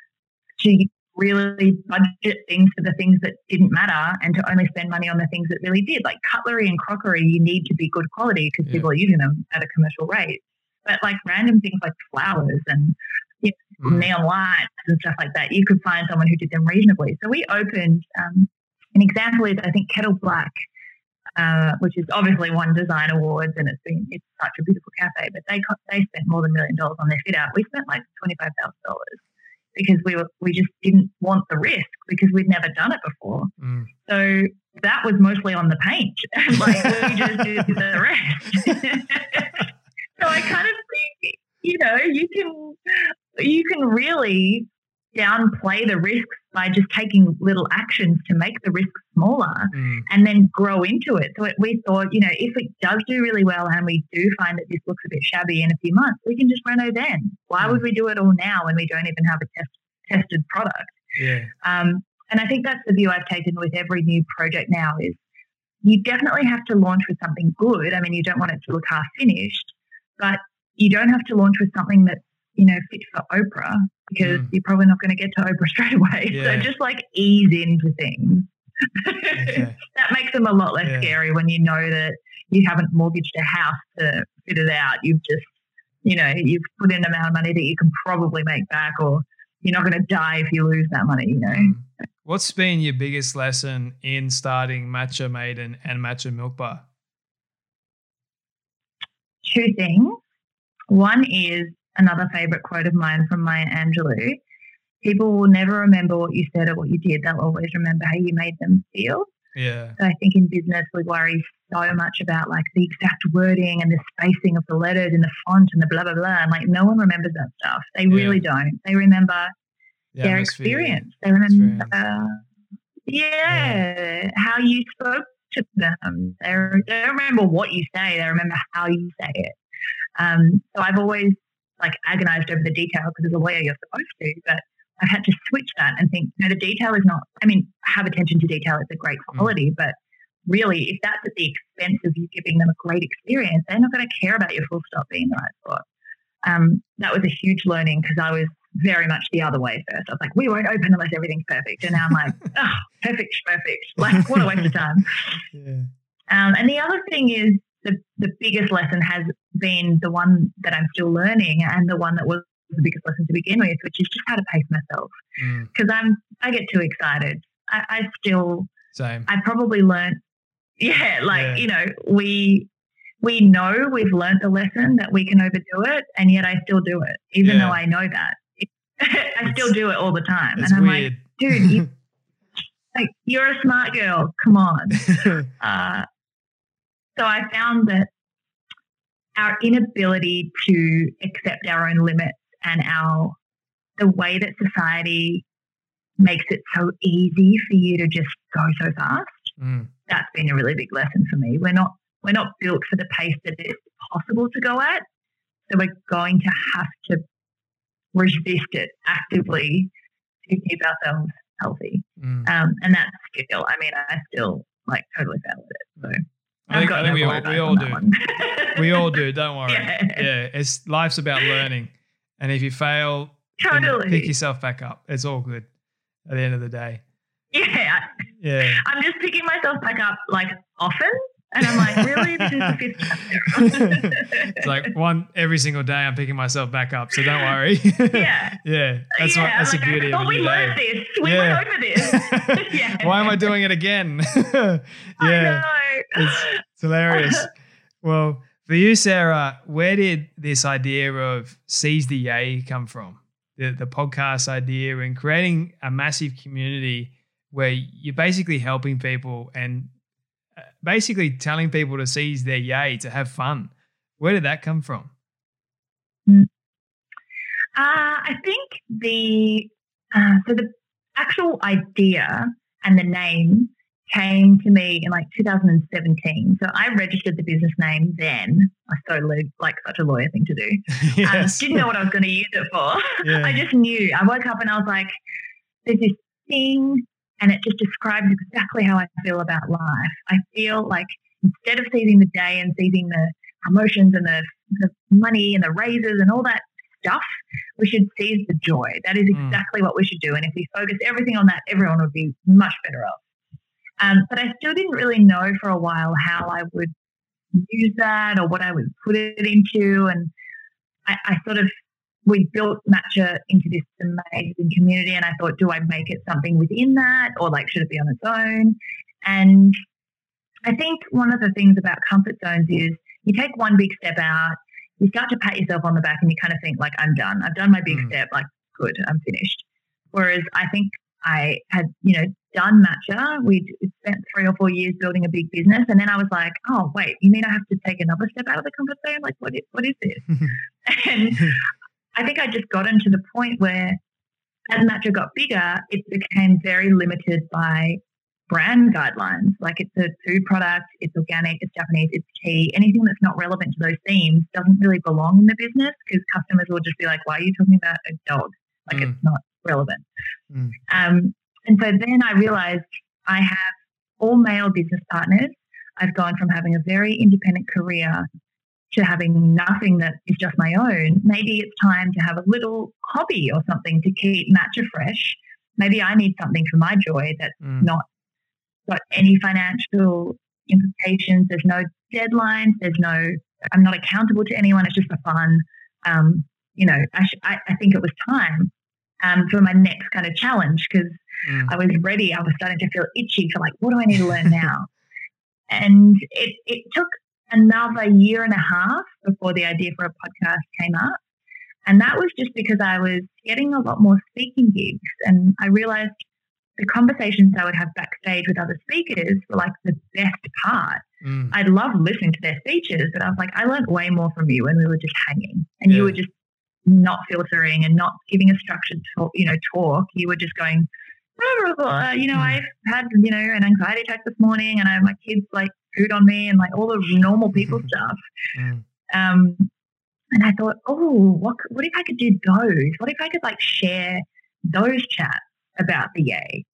to really budget things for the things that didn't matter and to only spend money on the things that really did. Like cutlery and crockery, you need to be good quality because Yeah. people are using them at a commercial rate. But like random things like flowers and you know, Mm. neon lights and stuff like that, you could find someone who did them reasonably. So we opened, um, an example is I think Kettle Black, uh, which is obviously won design awards and it's been, it's such a beautiful cafe, but they co- they spent more than a million dollars on their fit out. We spent like twenty-five thousand dollars. Because we were, we just didn't want the risk because we'd never done it before. Mm. So that was mostly on the paint. Like we just did the rest. So I kind of think, you know, you can you can really downplay the risks by just taking little actions to make the risk smaller Mm. and then grow into it. So it, we thought, you know, if it does do really well and we do find that this looks a bit shabby in a few months, we can just reno then. Why Mm. would we do it all now when we don't even have a test, tested product? Yeah. Um, and I think that's the view I've taken with every new project now is you definitely have to launch with something good. I mean, you don't want it to look half finished, but you don't have to launch with something that's, you know, fit for Oprah because Mm. you're probably not going to get to Oprah straight away. Yeah. So just like ease into things. Okay. That makes them a lot less Yeah. scary when you know that you haven't mortgaged a house to fit it out. You've just, you know, you've put in an amount of money that you can probably make back, or you're not going to die if you lose that money, you know. Mm. What's been your biggest lesson in starting Matcha Maiden and Matcha Milk Bar? Two things. One is another favorite quote of mine from Maya Angelou. People will never remember what you said or what you did. They'll always remember how you made them feel. Yeah. So I think in business we worry so much about like the exact wording and the spacing of the letters and the font and the blah, blah, blah. And like no one remembers that stuff. They really don't. They remember The their atmosphere. experience. They remember, Experience. uh, yeah, how you spoke to them. They, they don't remember what you say. They remember how you say it. Um, so I've always like agonized over the detail because as a lawyer you're supposed to, but I've had to switch that and think, no, the detail is not, I mean, have attention to detail. It's a great quality, mm. but really if that's at the expense of you giving them a great experience, they're not going to care about your full stop being the right spot. Um, that was a huge learning because I was very much the other way first. I was like, we won't open unless everything's perfect. And now I'm like, oh, perfect, perfect. Like, what a waste of time. Yeah. Um, and the other thing is the, the biggest lesson has been the one that I'm still learning and the one that was the biggest lesson to begin with, which is just how to pace myself. Because mm. I'm, I get too excited. I, I still, Same. I probably learned, yeah, like, yeah. you know, we, we know we've learned the lesson that we can overdo it, and yet I still do it, even yeah. though I know that. I it's, still do it all the time. It's and I'm weird. like, dude, you, like, you're a smart girl. Come on. uh, so I found that our inability to accept our own limits and our the way that society makes it so easy for you to just go so fast, mm. that's been a really big lesson for me. We're not we're not built for the pace that it's possible to go at. So we're going to have to resist it actively to keep ourselves healthy. Mm. Um, and that's skill. I mean, I still like totally failed at it. So I think, I think no we all we all do. we all do. Don't worry. Yeah. yeah, it's life's about learning, and if you fail, totally pick yourself back up. It's all good at the end of the day. Yeah. Yeah. I'm just picking myself back up like often. And I'm like, really? This is the fifth chapter. It's like one every single day I'm picking myself back up, so don't worry. Yeah. yeah. That's yeah, what that's like, the beauty I of a we new learned day. this. We yeah. went over this. Yeah. Why am I doing it again? yeah. I know. It's, it's hilarious. Well, for you, Sarah, where did this idea of Seize the Yay come from? The, the podcast idea and creating a massive community where you're basically helping people and basically telling people to seize their yay, to have fun. Where did that come from? Uh, I think the uh, so the actual idea and the name came to me in like two thousand seventeen. So I registered the business name then. I so like such a lawyer thing to do. Yes. Um, didn't know what I was going to use it for. Yeah. I just knew. I woke up and I was like, there's this thing, and it just describes exactly how I feel about life. I feel like instead of seizing the day and seizing the promotions and the, the money and the raises and all that stuff, we should seize the joy. That is exactly mm. what we should do. And if we focus everything on that, everyone would be much better off. Um, but I still didn't really know for a while how I would use that or what I would put it into. And I, I sort of, we built Matcha into this amazing community, and I thought, do I make it something within that, or like should it be on its own? And I think one of the things about comfort zones is you take one big step out, you start to pat yourself on the back and you kind of think like, I'm done. I've done my big mm. step, like good, I'm finished. Whereas I think I had, you know, done Matcha. We'd spent three or four years building a big business, and then I was like, oh, wait, you mean I have to take another step out of the comfort zone? Like, what is, what is this? And I think I just got into the point where as Matcha got bigger, it became very limited by brand guidelines. Like it's a food product, it's organic, it's Japanese, it's tea. Anything that's not relevant to those themes doesn't really belong in the business because customers will just be like, why are you talking about a dog? Like mm. it's not relevant. Mm. Um, and so then I realized I have all male business partners. I've gone from having a very independent career to having nothing that is just my own. Maybe it's time to have a little hobby or something to keep Matcha fresh. Maybe I need something for my joy that's mm. not got any financial implications. There's no deadlines. There's no, I'm not accountable to anyone. It's just for fun. Um, you know, I, sh- I, I think it was time um, for my next kind of challenge because mm. I was ready. I was starting to feel itchy for like, what do I need to learn now? And it, it took another year and a half before the idea for a podcast came up. And that was just because I was getting a lot more speaking gigs. And I realized the conversations I would have backstage with other speakers were like the best part. Mm. I loved listening to their speeches, but I was like, I learned way more from you when we were just hanging and yeah. you were just not filtering and not giving a structured talk, you know, talk. You were just going, blah, blah, blah. You know, mm. I've had, you know, an anxiety attack this morning and I have my kids like food on me and like all the normal people stuff. Mm. Um, and I thought, oh, what, what if I could do those? What if I could like share those chats about the yay?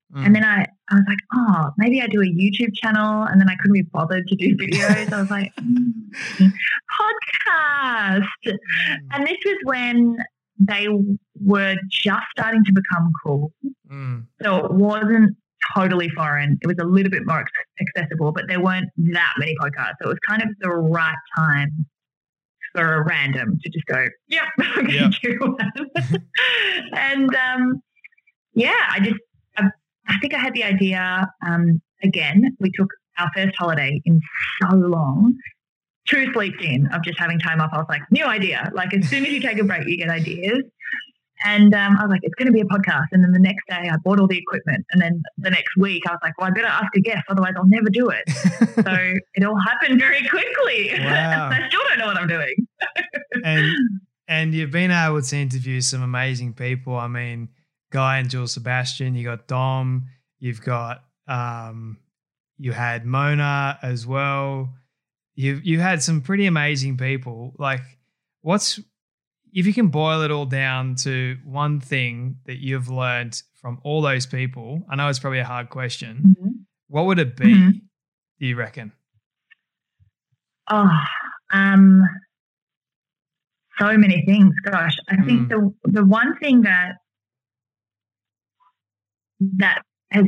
Mm. And then I, I was like, oh, maybe I do a YouTube channel. And then I couldn't be bothered to do videos. I was like, mm, podcast. Mm. And this was when they were just starting to become cool. Mm. So it wasn't totally foreign. It was a little bit more accessible, but there weren't that many podcasts. So it was kind of the right time for a random to just go, yep, I'm going yep. to do one. And um, yeah, I just, I, I think I had the idea, um, again, we took our first holiday in so long, two sleeps in of just having time off. I was like, new idea. Like as soon as you take a break, you get ideas. And um, I was like, it's going to be a podcast. And then the next day I bought all the equipment. And then the next week I was like, well, I better ask a guest, otherwise I'll never do it. So it all happened very quickly. Wow. I still don't know what I'm doing. and and you've been able to interview some amazing people. I mean, Guy and Jules Sebastian, you got Dom, you've got, um, you had Mona as well. You've, you had some pretty amazing people. Like what's, if you can boil it all down to one thing that you've learned from all those people, I know it's probably a hard question. Mm-hmm. What would it be, mm-hmm. do you reckon? Oh, um, so many things. Gosh, I think mm. the the one thing that that has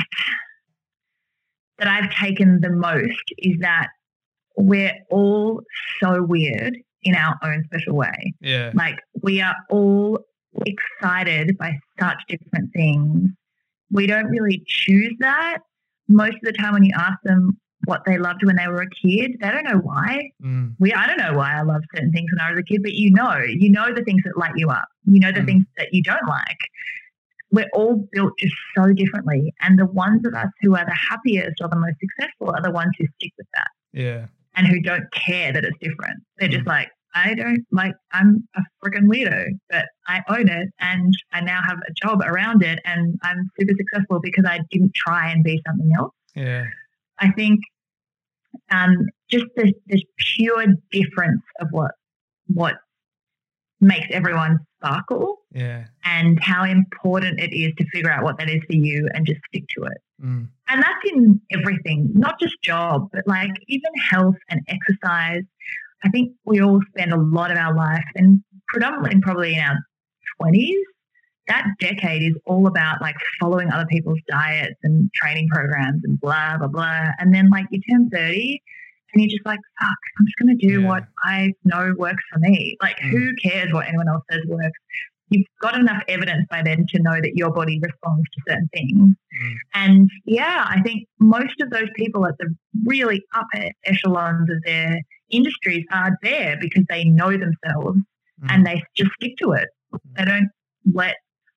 that I've taken the most is that we're all so weird in our own special way. Yeah. Like we are all excited by such different things. We don't really choose that. Most of the time when you ask them what they loved when they were a kid, they don't know why. Mm. We I don't know why I loved certain things when I was a kid, but you know, you know the things that light you up. You know the mm. things that you don't like. We're all built just so differently. And the ones of us who are the happiest or the most successful are the ones who stick with that. Yeah. And who don't care that it's different. They're just like, I don't like, I'm a friggin' weirdo, but I own it and I now have a job around it and I'm super successful because I didn't try and be something else. Yeah. I think um, just the, the pure difference of what what makes everyone sparkle. Yeah. And how important it is to figure out what that is for you and just stick to it. Mm. And that's in everything, not just job, but like even health and exercise. I think we all spend a lot of our life, and predominantly probably in our twenties, that decade is all about like following other people's diets and training programs and blah, blah, blah. And then like you turn thirty and you're just like, fuck, I'm just going to do yeah. what I know works for me. Like mm. who cares what anyone else says works? You've got enough evidence by then to know that your body responds to certain things. Mm. And yeah, I think most of those people at the really upper echelons of their industries are there because they know themselves mm. and they just stick to it. They don't let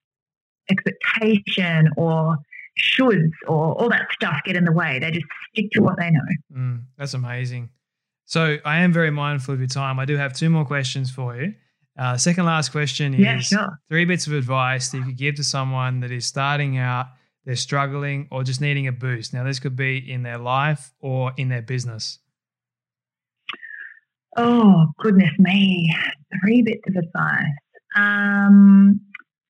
expectation or shoulds or all that stuff get in the way. They just stick to what they know. Mm, that's amazing. So I am very mindful of your time. I do have two more questions for you. Uh, second last question is yeah, sure. three bits of advice that you could give to someone that is starting out, they're struggling or just needing a boost. Now, this could be in their life or in their business. Oh, goodness me. Three bits of advice. Um,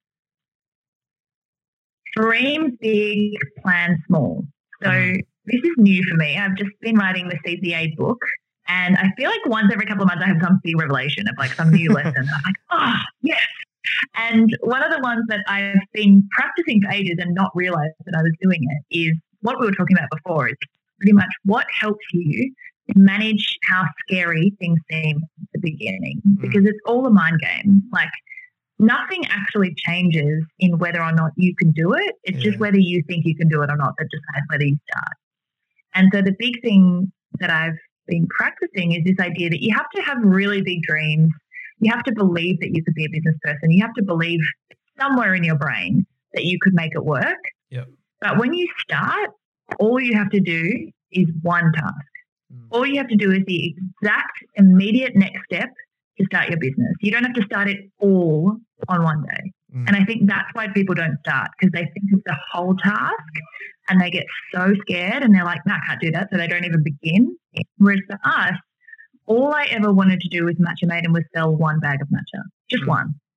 dream big, plan small. So mm. this is new for me. I've just been writing the C C A book. And I feel like once every couple of months I have some big revelation of like some new lesson. I'm like, oh, yes. And one of the ones that I've been practicing for ages and not realized that I was doing it is what we were talking about before is pretty much what helps you manage how scary things seem at the beginning mm. because it's all a mind game. Like nothing actually changes in whether or not you can do it. It's yeah. just whether you think you can do it or not that decides whether you start. And so the big thing that I've been practicing is this idea that you have to have really big dreams. You have to believe that you could be a business person. You have to believe somewhere in your brain that you could make it work. Yep. But when you start, all you have to do is one task. Mm. All you have to do is the exact immediate next step to start your business. You don't have to start it all on one day. Mm. And I think that's why people don't start because they think of the whole task and they get so scared and they're like, no, I can't do that. So they don't even begin. Whereas for us, all I ever wanted to do with Matcha Maiden was sell one bag of matcha, just mm. one.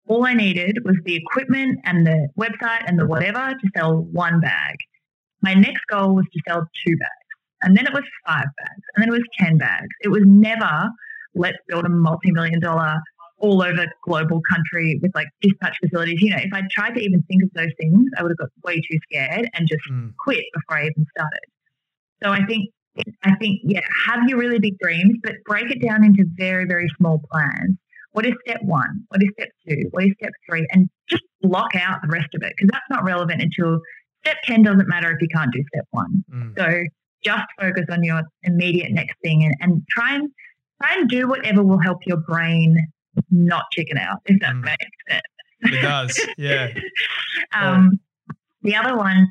all I needed was the equipment and the website and the whatever to sell one bag. My next goal was to sell two bags. And then it was five bags. And then it was ten bags. It was never, let's build a multi-million dollar all over global country with like dispatch facilities. You know, if I tried to even think of those things, I would have got way too scared and just mm. quit before I even started. So I think, I think, yeah, have your really big dreams, but break it down into very, very small plans. What is step one? What is step two? What is step three? And just block out the rest of it, because that's not relevant until step ten doesn't matter if you can't do step one. Mm. So just focus on your immediate next thing and, and try and try and do whatever will help your brain not chicken out, if that mm. makes sense. It does, yeah. um, oh. The other one,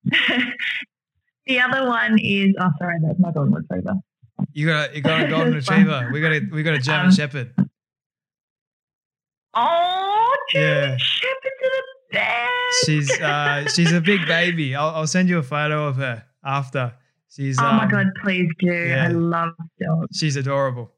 the other one is, oh, sorry, that's my golden retriever. You got, you got a golden retriever. We got a, we got a German um, Shepherd. Oh, German yeah. Shepherds are the best. She's, uh, she's a big baby. I'll, I'll send you a photo of her after. She's. Oh um, my God, please do. Yeah. I love dogs. She's adorable.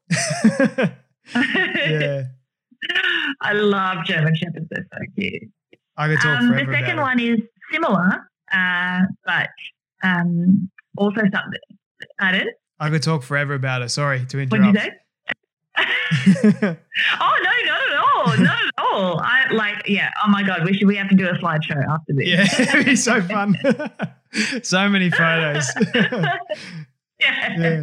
Yeah. I love German Shepherds. They're so cute. I could talk um, forever The second about one it. is similar, uh, but um, also something. Pardon? I could talk forever about it. Sorry to interrupt. What did you say? Oh no, not at all, not at all. I like, yeah. Oh my God, we should. We have to do a slideshow after this. Yeah, it'd be so fun. So many photos. Yeah. Yeah.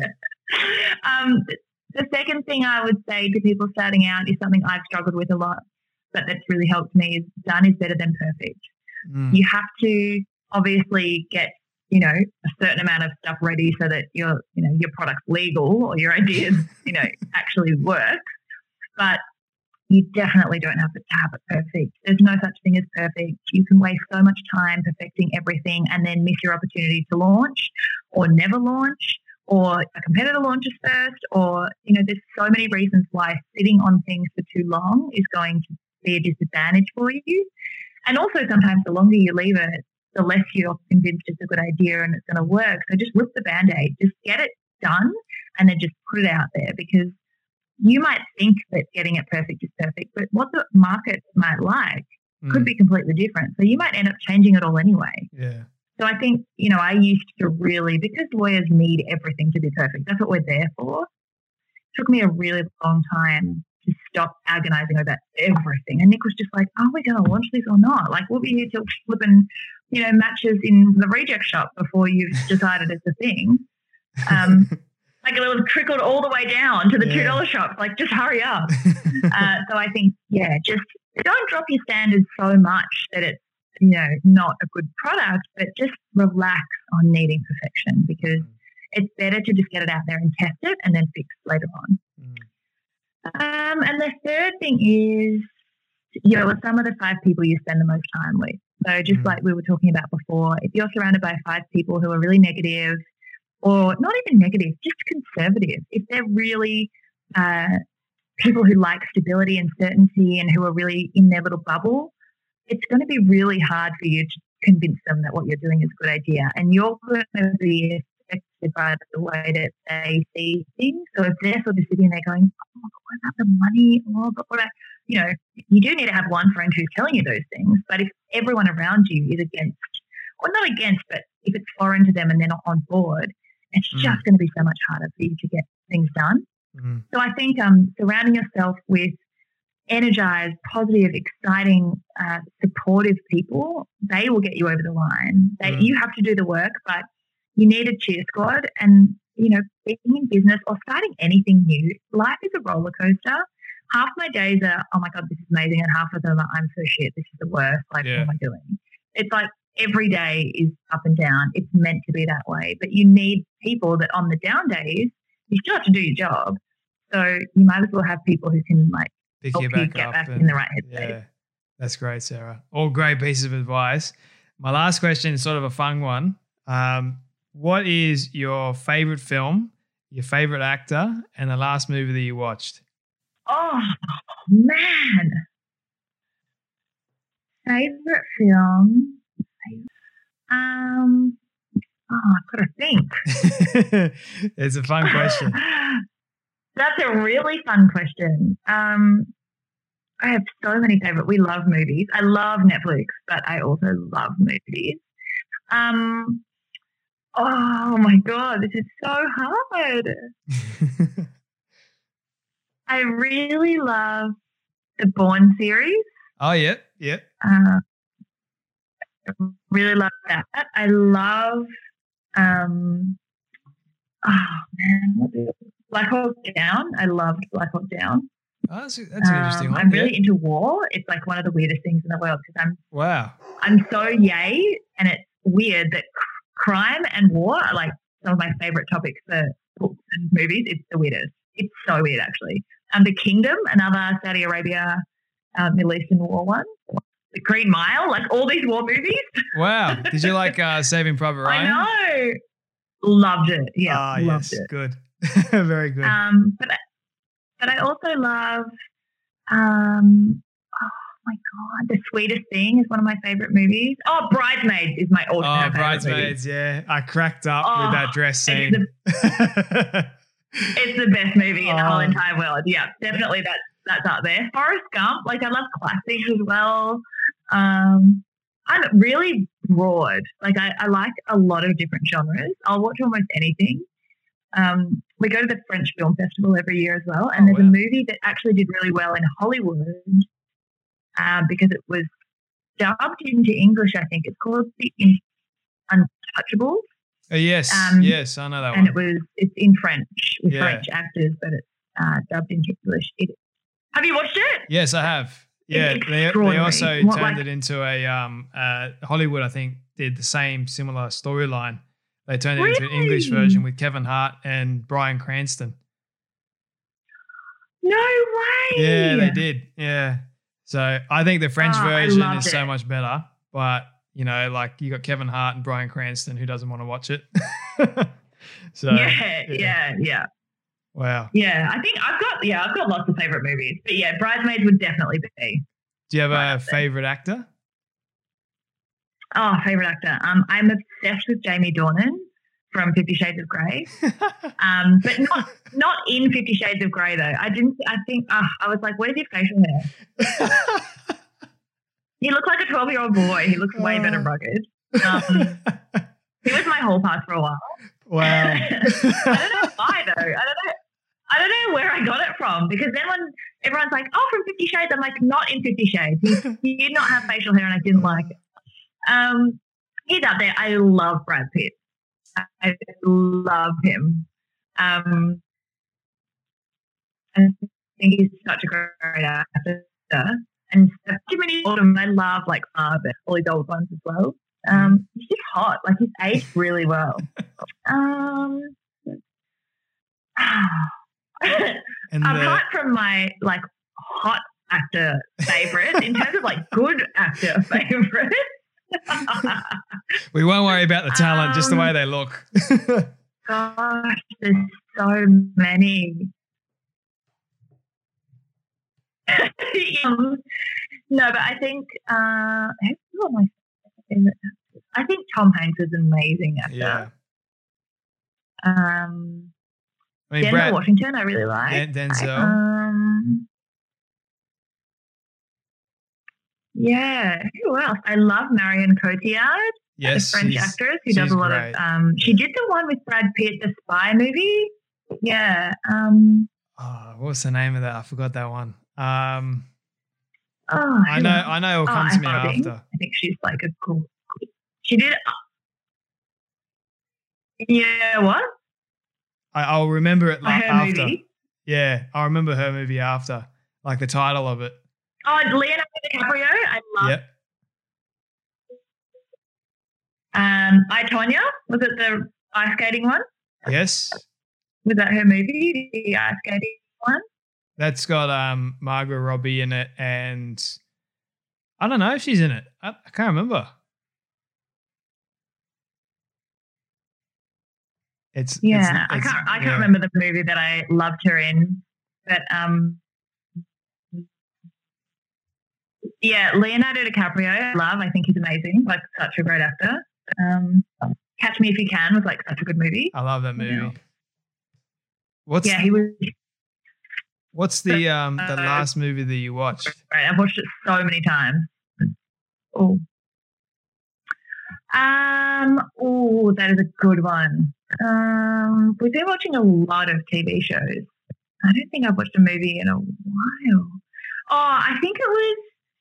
Um, the second thing I would say to people starting out is something I've struggled with a lot, but that's really helped me, is done is better than perfect. Mm. You have to obviously get, you know, a certain amount of stuff ready so that your, you know, your product's legal or your ideas, you know, actually work. But you definitely don't have to have it perfect. There's no such thing as perfect. You can waste so much time perfecting everything and then miss your opportunity to launch or never launch, or a competitor launches first, or, you know, there's so many reasons why sitting on things for too long is going to be a disadvantage for you. And also sometimes the longer you leave it, the less you're convinced it's a good idea and it's going to work. So just rip the Band-Aid, just get it done and then just put it out there, because you might think that getting it perfect is perfect, but what the market might like mm. could be completely different. So you might end up changing it all anyway. Yeah. So I think, you know, I used to really, because lawyers need everything to be perfect, that's what we're there for. It took me a really long time to stop agonizing over everything. And Nick was just like, are we going to launch this or not? Like, we'll be here till flipping, you know, matches in the reject shop before you've decided it's a thing. Um, like it was trickled all the way down to the two dollar yeah. shops. Like, just hurry up. uh, so I think, yeah, just don't drop your standards so much that it's, you know, not a good product, but just relax on needing perfection, because mm. it's better to just get it out there and test it and then fix later on. Mm. Um, and the third thing is, you know, some of the five people you spend the most time with. So just mm. like we were talking about before, if you're surrounded by five people who are really negative, or not even negative, just conservative, if they're really uh, people who like stability and certainty and who are really in their little bubble, it's going to be really hard for you to convince them that what you're doing is a good idea. And you're going to be affected by the way that they see things. So if they're sort of sitting there going, oh, what about the money? Oh, but what about, you know, you do need to have one friend who's telling you those things. But if everyone around you is against, or not against, but if it's foreign to them and they're not on board, it's mm. just going to be so much harder for you to get things done. Mm. So I think um, surrounding yourself with energized, positive, exciting, uh, supportive people, they will get you over the line. They, mm. You have to do the work, but you need a cheer squad. And, you know, being in business or starting anything new, life is a roller coaster. Half my days are, oh my God, this is amazing. And half of them are, I'm so shit, this is the worst. Like, yeah. what am I doing? It's like every day is up and down. It's meant to be that way. But you need people that on the down days, you still have to do your job. So you might as well have people who can, like, pick help you back you get up back and, in the right headspace. Yeah, that's great, Sarah. All great pieces of advice. My last question is sort of a fun one. Um, what is your favorite film, your favorite actor, and the last movie that you watched? Oh, man. Favorite film? Um, oh, I've got to think. It's a fun question. That's a really fun question. Um, I have so many favorite. We love movies. I love Netflix, but I also love movies. Um, oh my God, this is so hard. I really love the Bourne series. Oh, yeah, yeah. Uh, I really love that. I love, um, oh man, what is it? Black Hawk Down. I loved Black Hawk Down. Oh, that's, that's an interesting um, one. I'm really yeah. into war. It's like one of the weirdest things in the world because I'm Wow. I'm so yay, and it's weird that crime and war are like some of my favorite topics for books and movies. It's the weirdest. It's so weird, actually. Um, The Kingdom, another Saudi Arabia, uh, Middle Eastern war one. The Green Mile, like all these war movies. Wow. Did you like uh, Saving Private Ryan? I know. Loved it. Yeah, Ah, loved yes. it. Good. Very good. Um, but but I also love. Um, oh my God, The Sweetest Thing is one of my favorite movies. Oh, Bridesmaids is my all-time Oh, favorite Bridesmaids, movie. yeah. I cracked up Oh, with that dress scene. It's the, it's the best movie in the whole Oh. entire world. Yeah, definitely that's that's up there. Forrest Gump, like I love classics as well. Um, I'm really broad. Like I, I like a lot of different genres. I'll watch almost anything. Um, we go to the French Film Festival every year as well, and Oh, there's wow. a movie that actually did really well in Hollywood um, because it was dubbed into English. I think it's called The In- Untouchables, Uh, yes, Um, yes, I know that and one. it was it's in French with Yeah. French actors, but it's uh, dubbed into English. It, have you watched it? Yes, I have. Yeah, It's they, they extraordinary. also What, turned like- it into a um, uh, Hollywood. I think did the same similar storyline. They turned it into an English Really? version with Kevin Hart and Bryan Cranston. No way. Yeah, they did. Yeah, so I think the French Oh, I version loved is so it. much better. But you know, like you got Kevin Hart and Bryan Cranston, who doesn't want to watch it? so Yeah, yeah, yeah, Wow. yeah. I think I've got yeah, I've got lots of favorite movies, but yeah, Bridesmaids would definitely be. Do you have Right a up there. favorite actor? Oh, favorite actor. Um, I'm obsessed with Jamie Dornan from Fifty Shades of Grey. Um, but not not in Fifty Shades of Grey though. I didn't. I think uh, I was like, "Where's your facial hair?" He looked like a twelve-year-old boy. He looks way better rugged. Um, he was my hall pass for a while. Wow. I don't know why though. I don't know. I don't know where I got it from because then when everyone's like, "Oh, from Fifty Shades," I'm like, "Not in Fifty Shades." He, he did not have facial hair, and I didn't like it. Um, he's up there. I love Brad Pitt. I love him. Um, I think he's such a great actor. And too many of them, I love like Barb and all these old ones as well. Um, he's just hot. Like he's aged really well. Um, And the, apart from my like hot actor favorite, in terms of like good actor favorite. we won't worry about the talent, just the Um, way they look. Gosh, there's so many. um, no, but I think uh, who are my favorite actors? I think Tom Hanks is an amazing actor. yeah. Um, I mean, Denzel Brad, Washington, I really like. Den- Denzel. Um, yeah, who else? I love Marion Cotillard, yes, the French she's- actress who she's does a lot great. of. Um, she did the one with Brad Pitt, the spy movie. Yeah. Um, Oh, what's the name of that? I forgot that one. Um, oh, I who know, else? I know. It'll Oh, come to me Emma Bing. after. I think she's like a cool. She did. Yeah, what? I, I'll remember it la- Her after. movie. Yeah, I remember her movie after, like the title of it. Oh, Leonardo DiCaprio. I love. Yep. Um, I Tonya. Was it the ice skating one? Yes, Was that her movie, the ice skating one? that's got um Margot Robbie in it, and I don't know if she's in it. I, I can't remember. It's Yeah, it's, I it's- can't. I can't yeah. remember the movie that I loved her in, but um, yeah, Leonardo DiCaprio. I love. I think he's amazing. Like such a great actor. Um, Catch Me If You Can was like such a good movie. I love that movie. Yeah. What's Yeah, he was What's the um the last movie that you watched? Right, I've watched it so many times. Oh, um, oh, that is a good one. Um, we've been watching a lot of T V shows. I don't think I've watched a movie in a while. Oh, I think it was.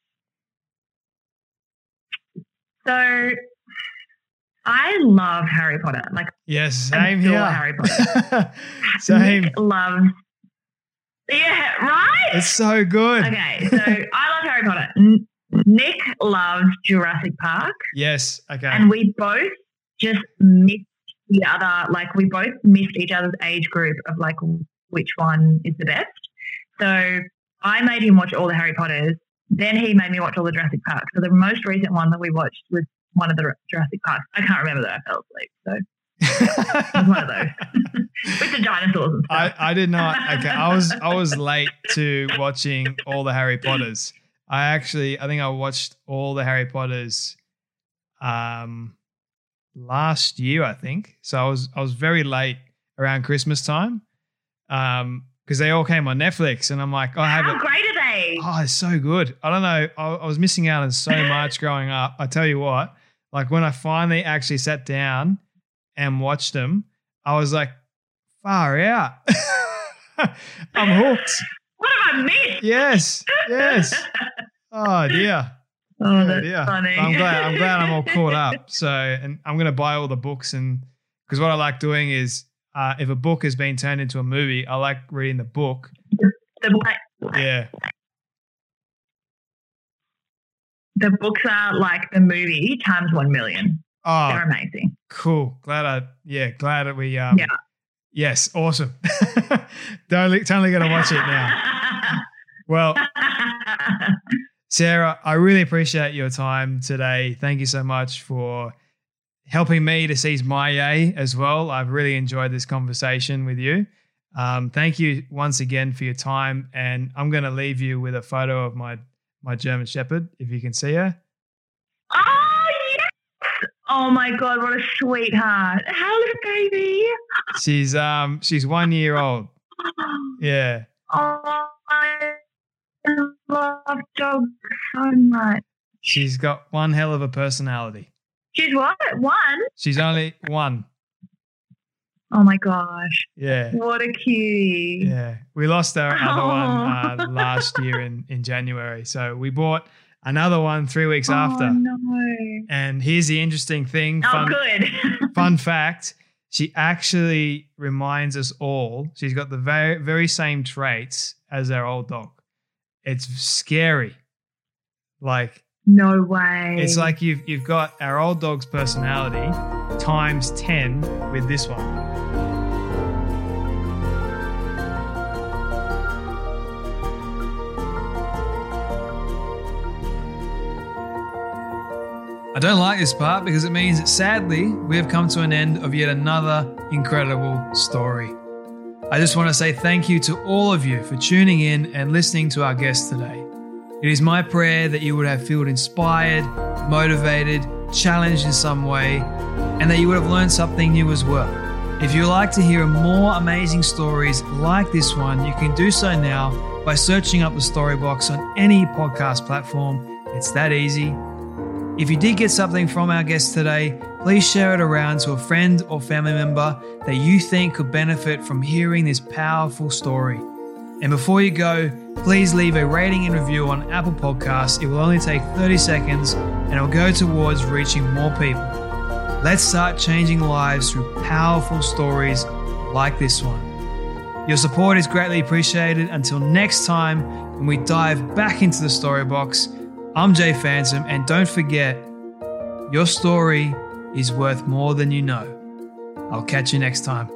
So, I love Harry Potter. Like, yes, same here. Harry Potter. Same. Nick loves. Yeah, right. It's so good. Okay, so I love Harry Potter. N- Nick loves Jurassic Park. Yes. Okay. And we both just missed the other. Like, we both missed each other's age group of like which one is the best. So I made him watch all the Harry Potters. Then he made me watch all the Jurassic Park. So the most recent one that we watched was one of the Jurassic Parks. I can't remember that. I fell asleep. So it was one of those with the dinosaurs and stuff. I, I did not. Okay, I was I was late to watching all the Harry Potters. I actually I think I watched all the Harry Potters um last year. I think so. I was I was very late around Christmas time. Um. Because they all came on Netflix, and I'm like, oh, I have How it. great are they? Oh, it's so good. I don't know. I, I was missing out on so much growing up. I tell you what, like when I finally actually sat down and watched them, I was like, far out. I'm hooked. What have I missed? Yes, yes. Oh dear. Oh, that's dear. funny. I'm glad. I'm glad I'm all caught up. So, and I'm going to buy all the books, and because what I like doing is. Uh, if a book has been turned into a movie, I like reading the book. The, yeah. The books are like the movie times one million. Oh, they're amazing. Cool. Glad I, yeah, glad that we, um, yeah. Yes, awesome. totally, totally going to watch it now. Well, Sarah, I really appreciate your time today. Thank you so much for helping me to seize my yay as well. I've really enjoyed this conversation with you. Um, thank you once again for your time. And I'm going to leave you with a photo of my, my German Shepherd, if you can see her. Oh, yes. Oh, my God. What a sweetheart. How little baby. She's um she's one year old. Yeah. Oh, I love dogs so much. She's got one hell of a personality. She's what? One? She's only one. Oh, my gosh. Yeah. What a cutie. Yeah. We lost our other Oh. one uh, last year in, in January. So we bought another one three weeks Oh, after. no. And here's the interesting thing. Oh, Fun, good. fun fact. She actually reminds us all, she's got the very, very same traits as our old dog. It's scary. Like, No way. it's like you've you've got our old dog's personality times ten with this one. I don't like this part because it means that sadly we have come to an end of yet another incredible story. I just want to say thank you to all of you for tuning in and listening to our guest today. It is my prayer that you would have felt inspired, motivated, challenged in some way, and that you would have learned something new as well. If you would like to hear more amazing stories like this one, you can do so now by searching up the Storybox on any podcast platform. It's that easy. If you did get something from our guest today, please share it around to a friend or family member that you think could benefit from hearing this powerful story. And before you go, please leave a rating and review on Apple Podcasts. It will only take thirty seconds and it will go towards reaching more people. Let's start changing lives through powerful stories like this one. Your support is greatly appreciated. Until next time, when we dive back into the Storybox, I'm Jay Phantom, and don't forget, your story is worth more than you know. I'll catch you next time.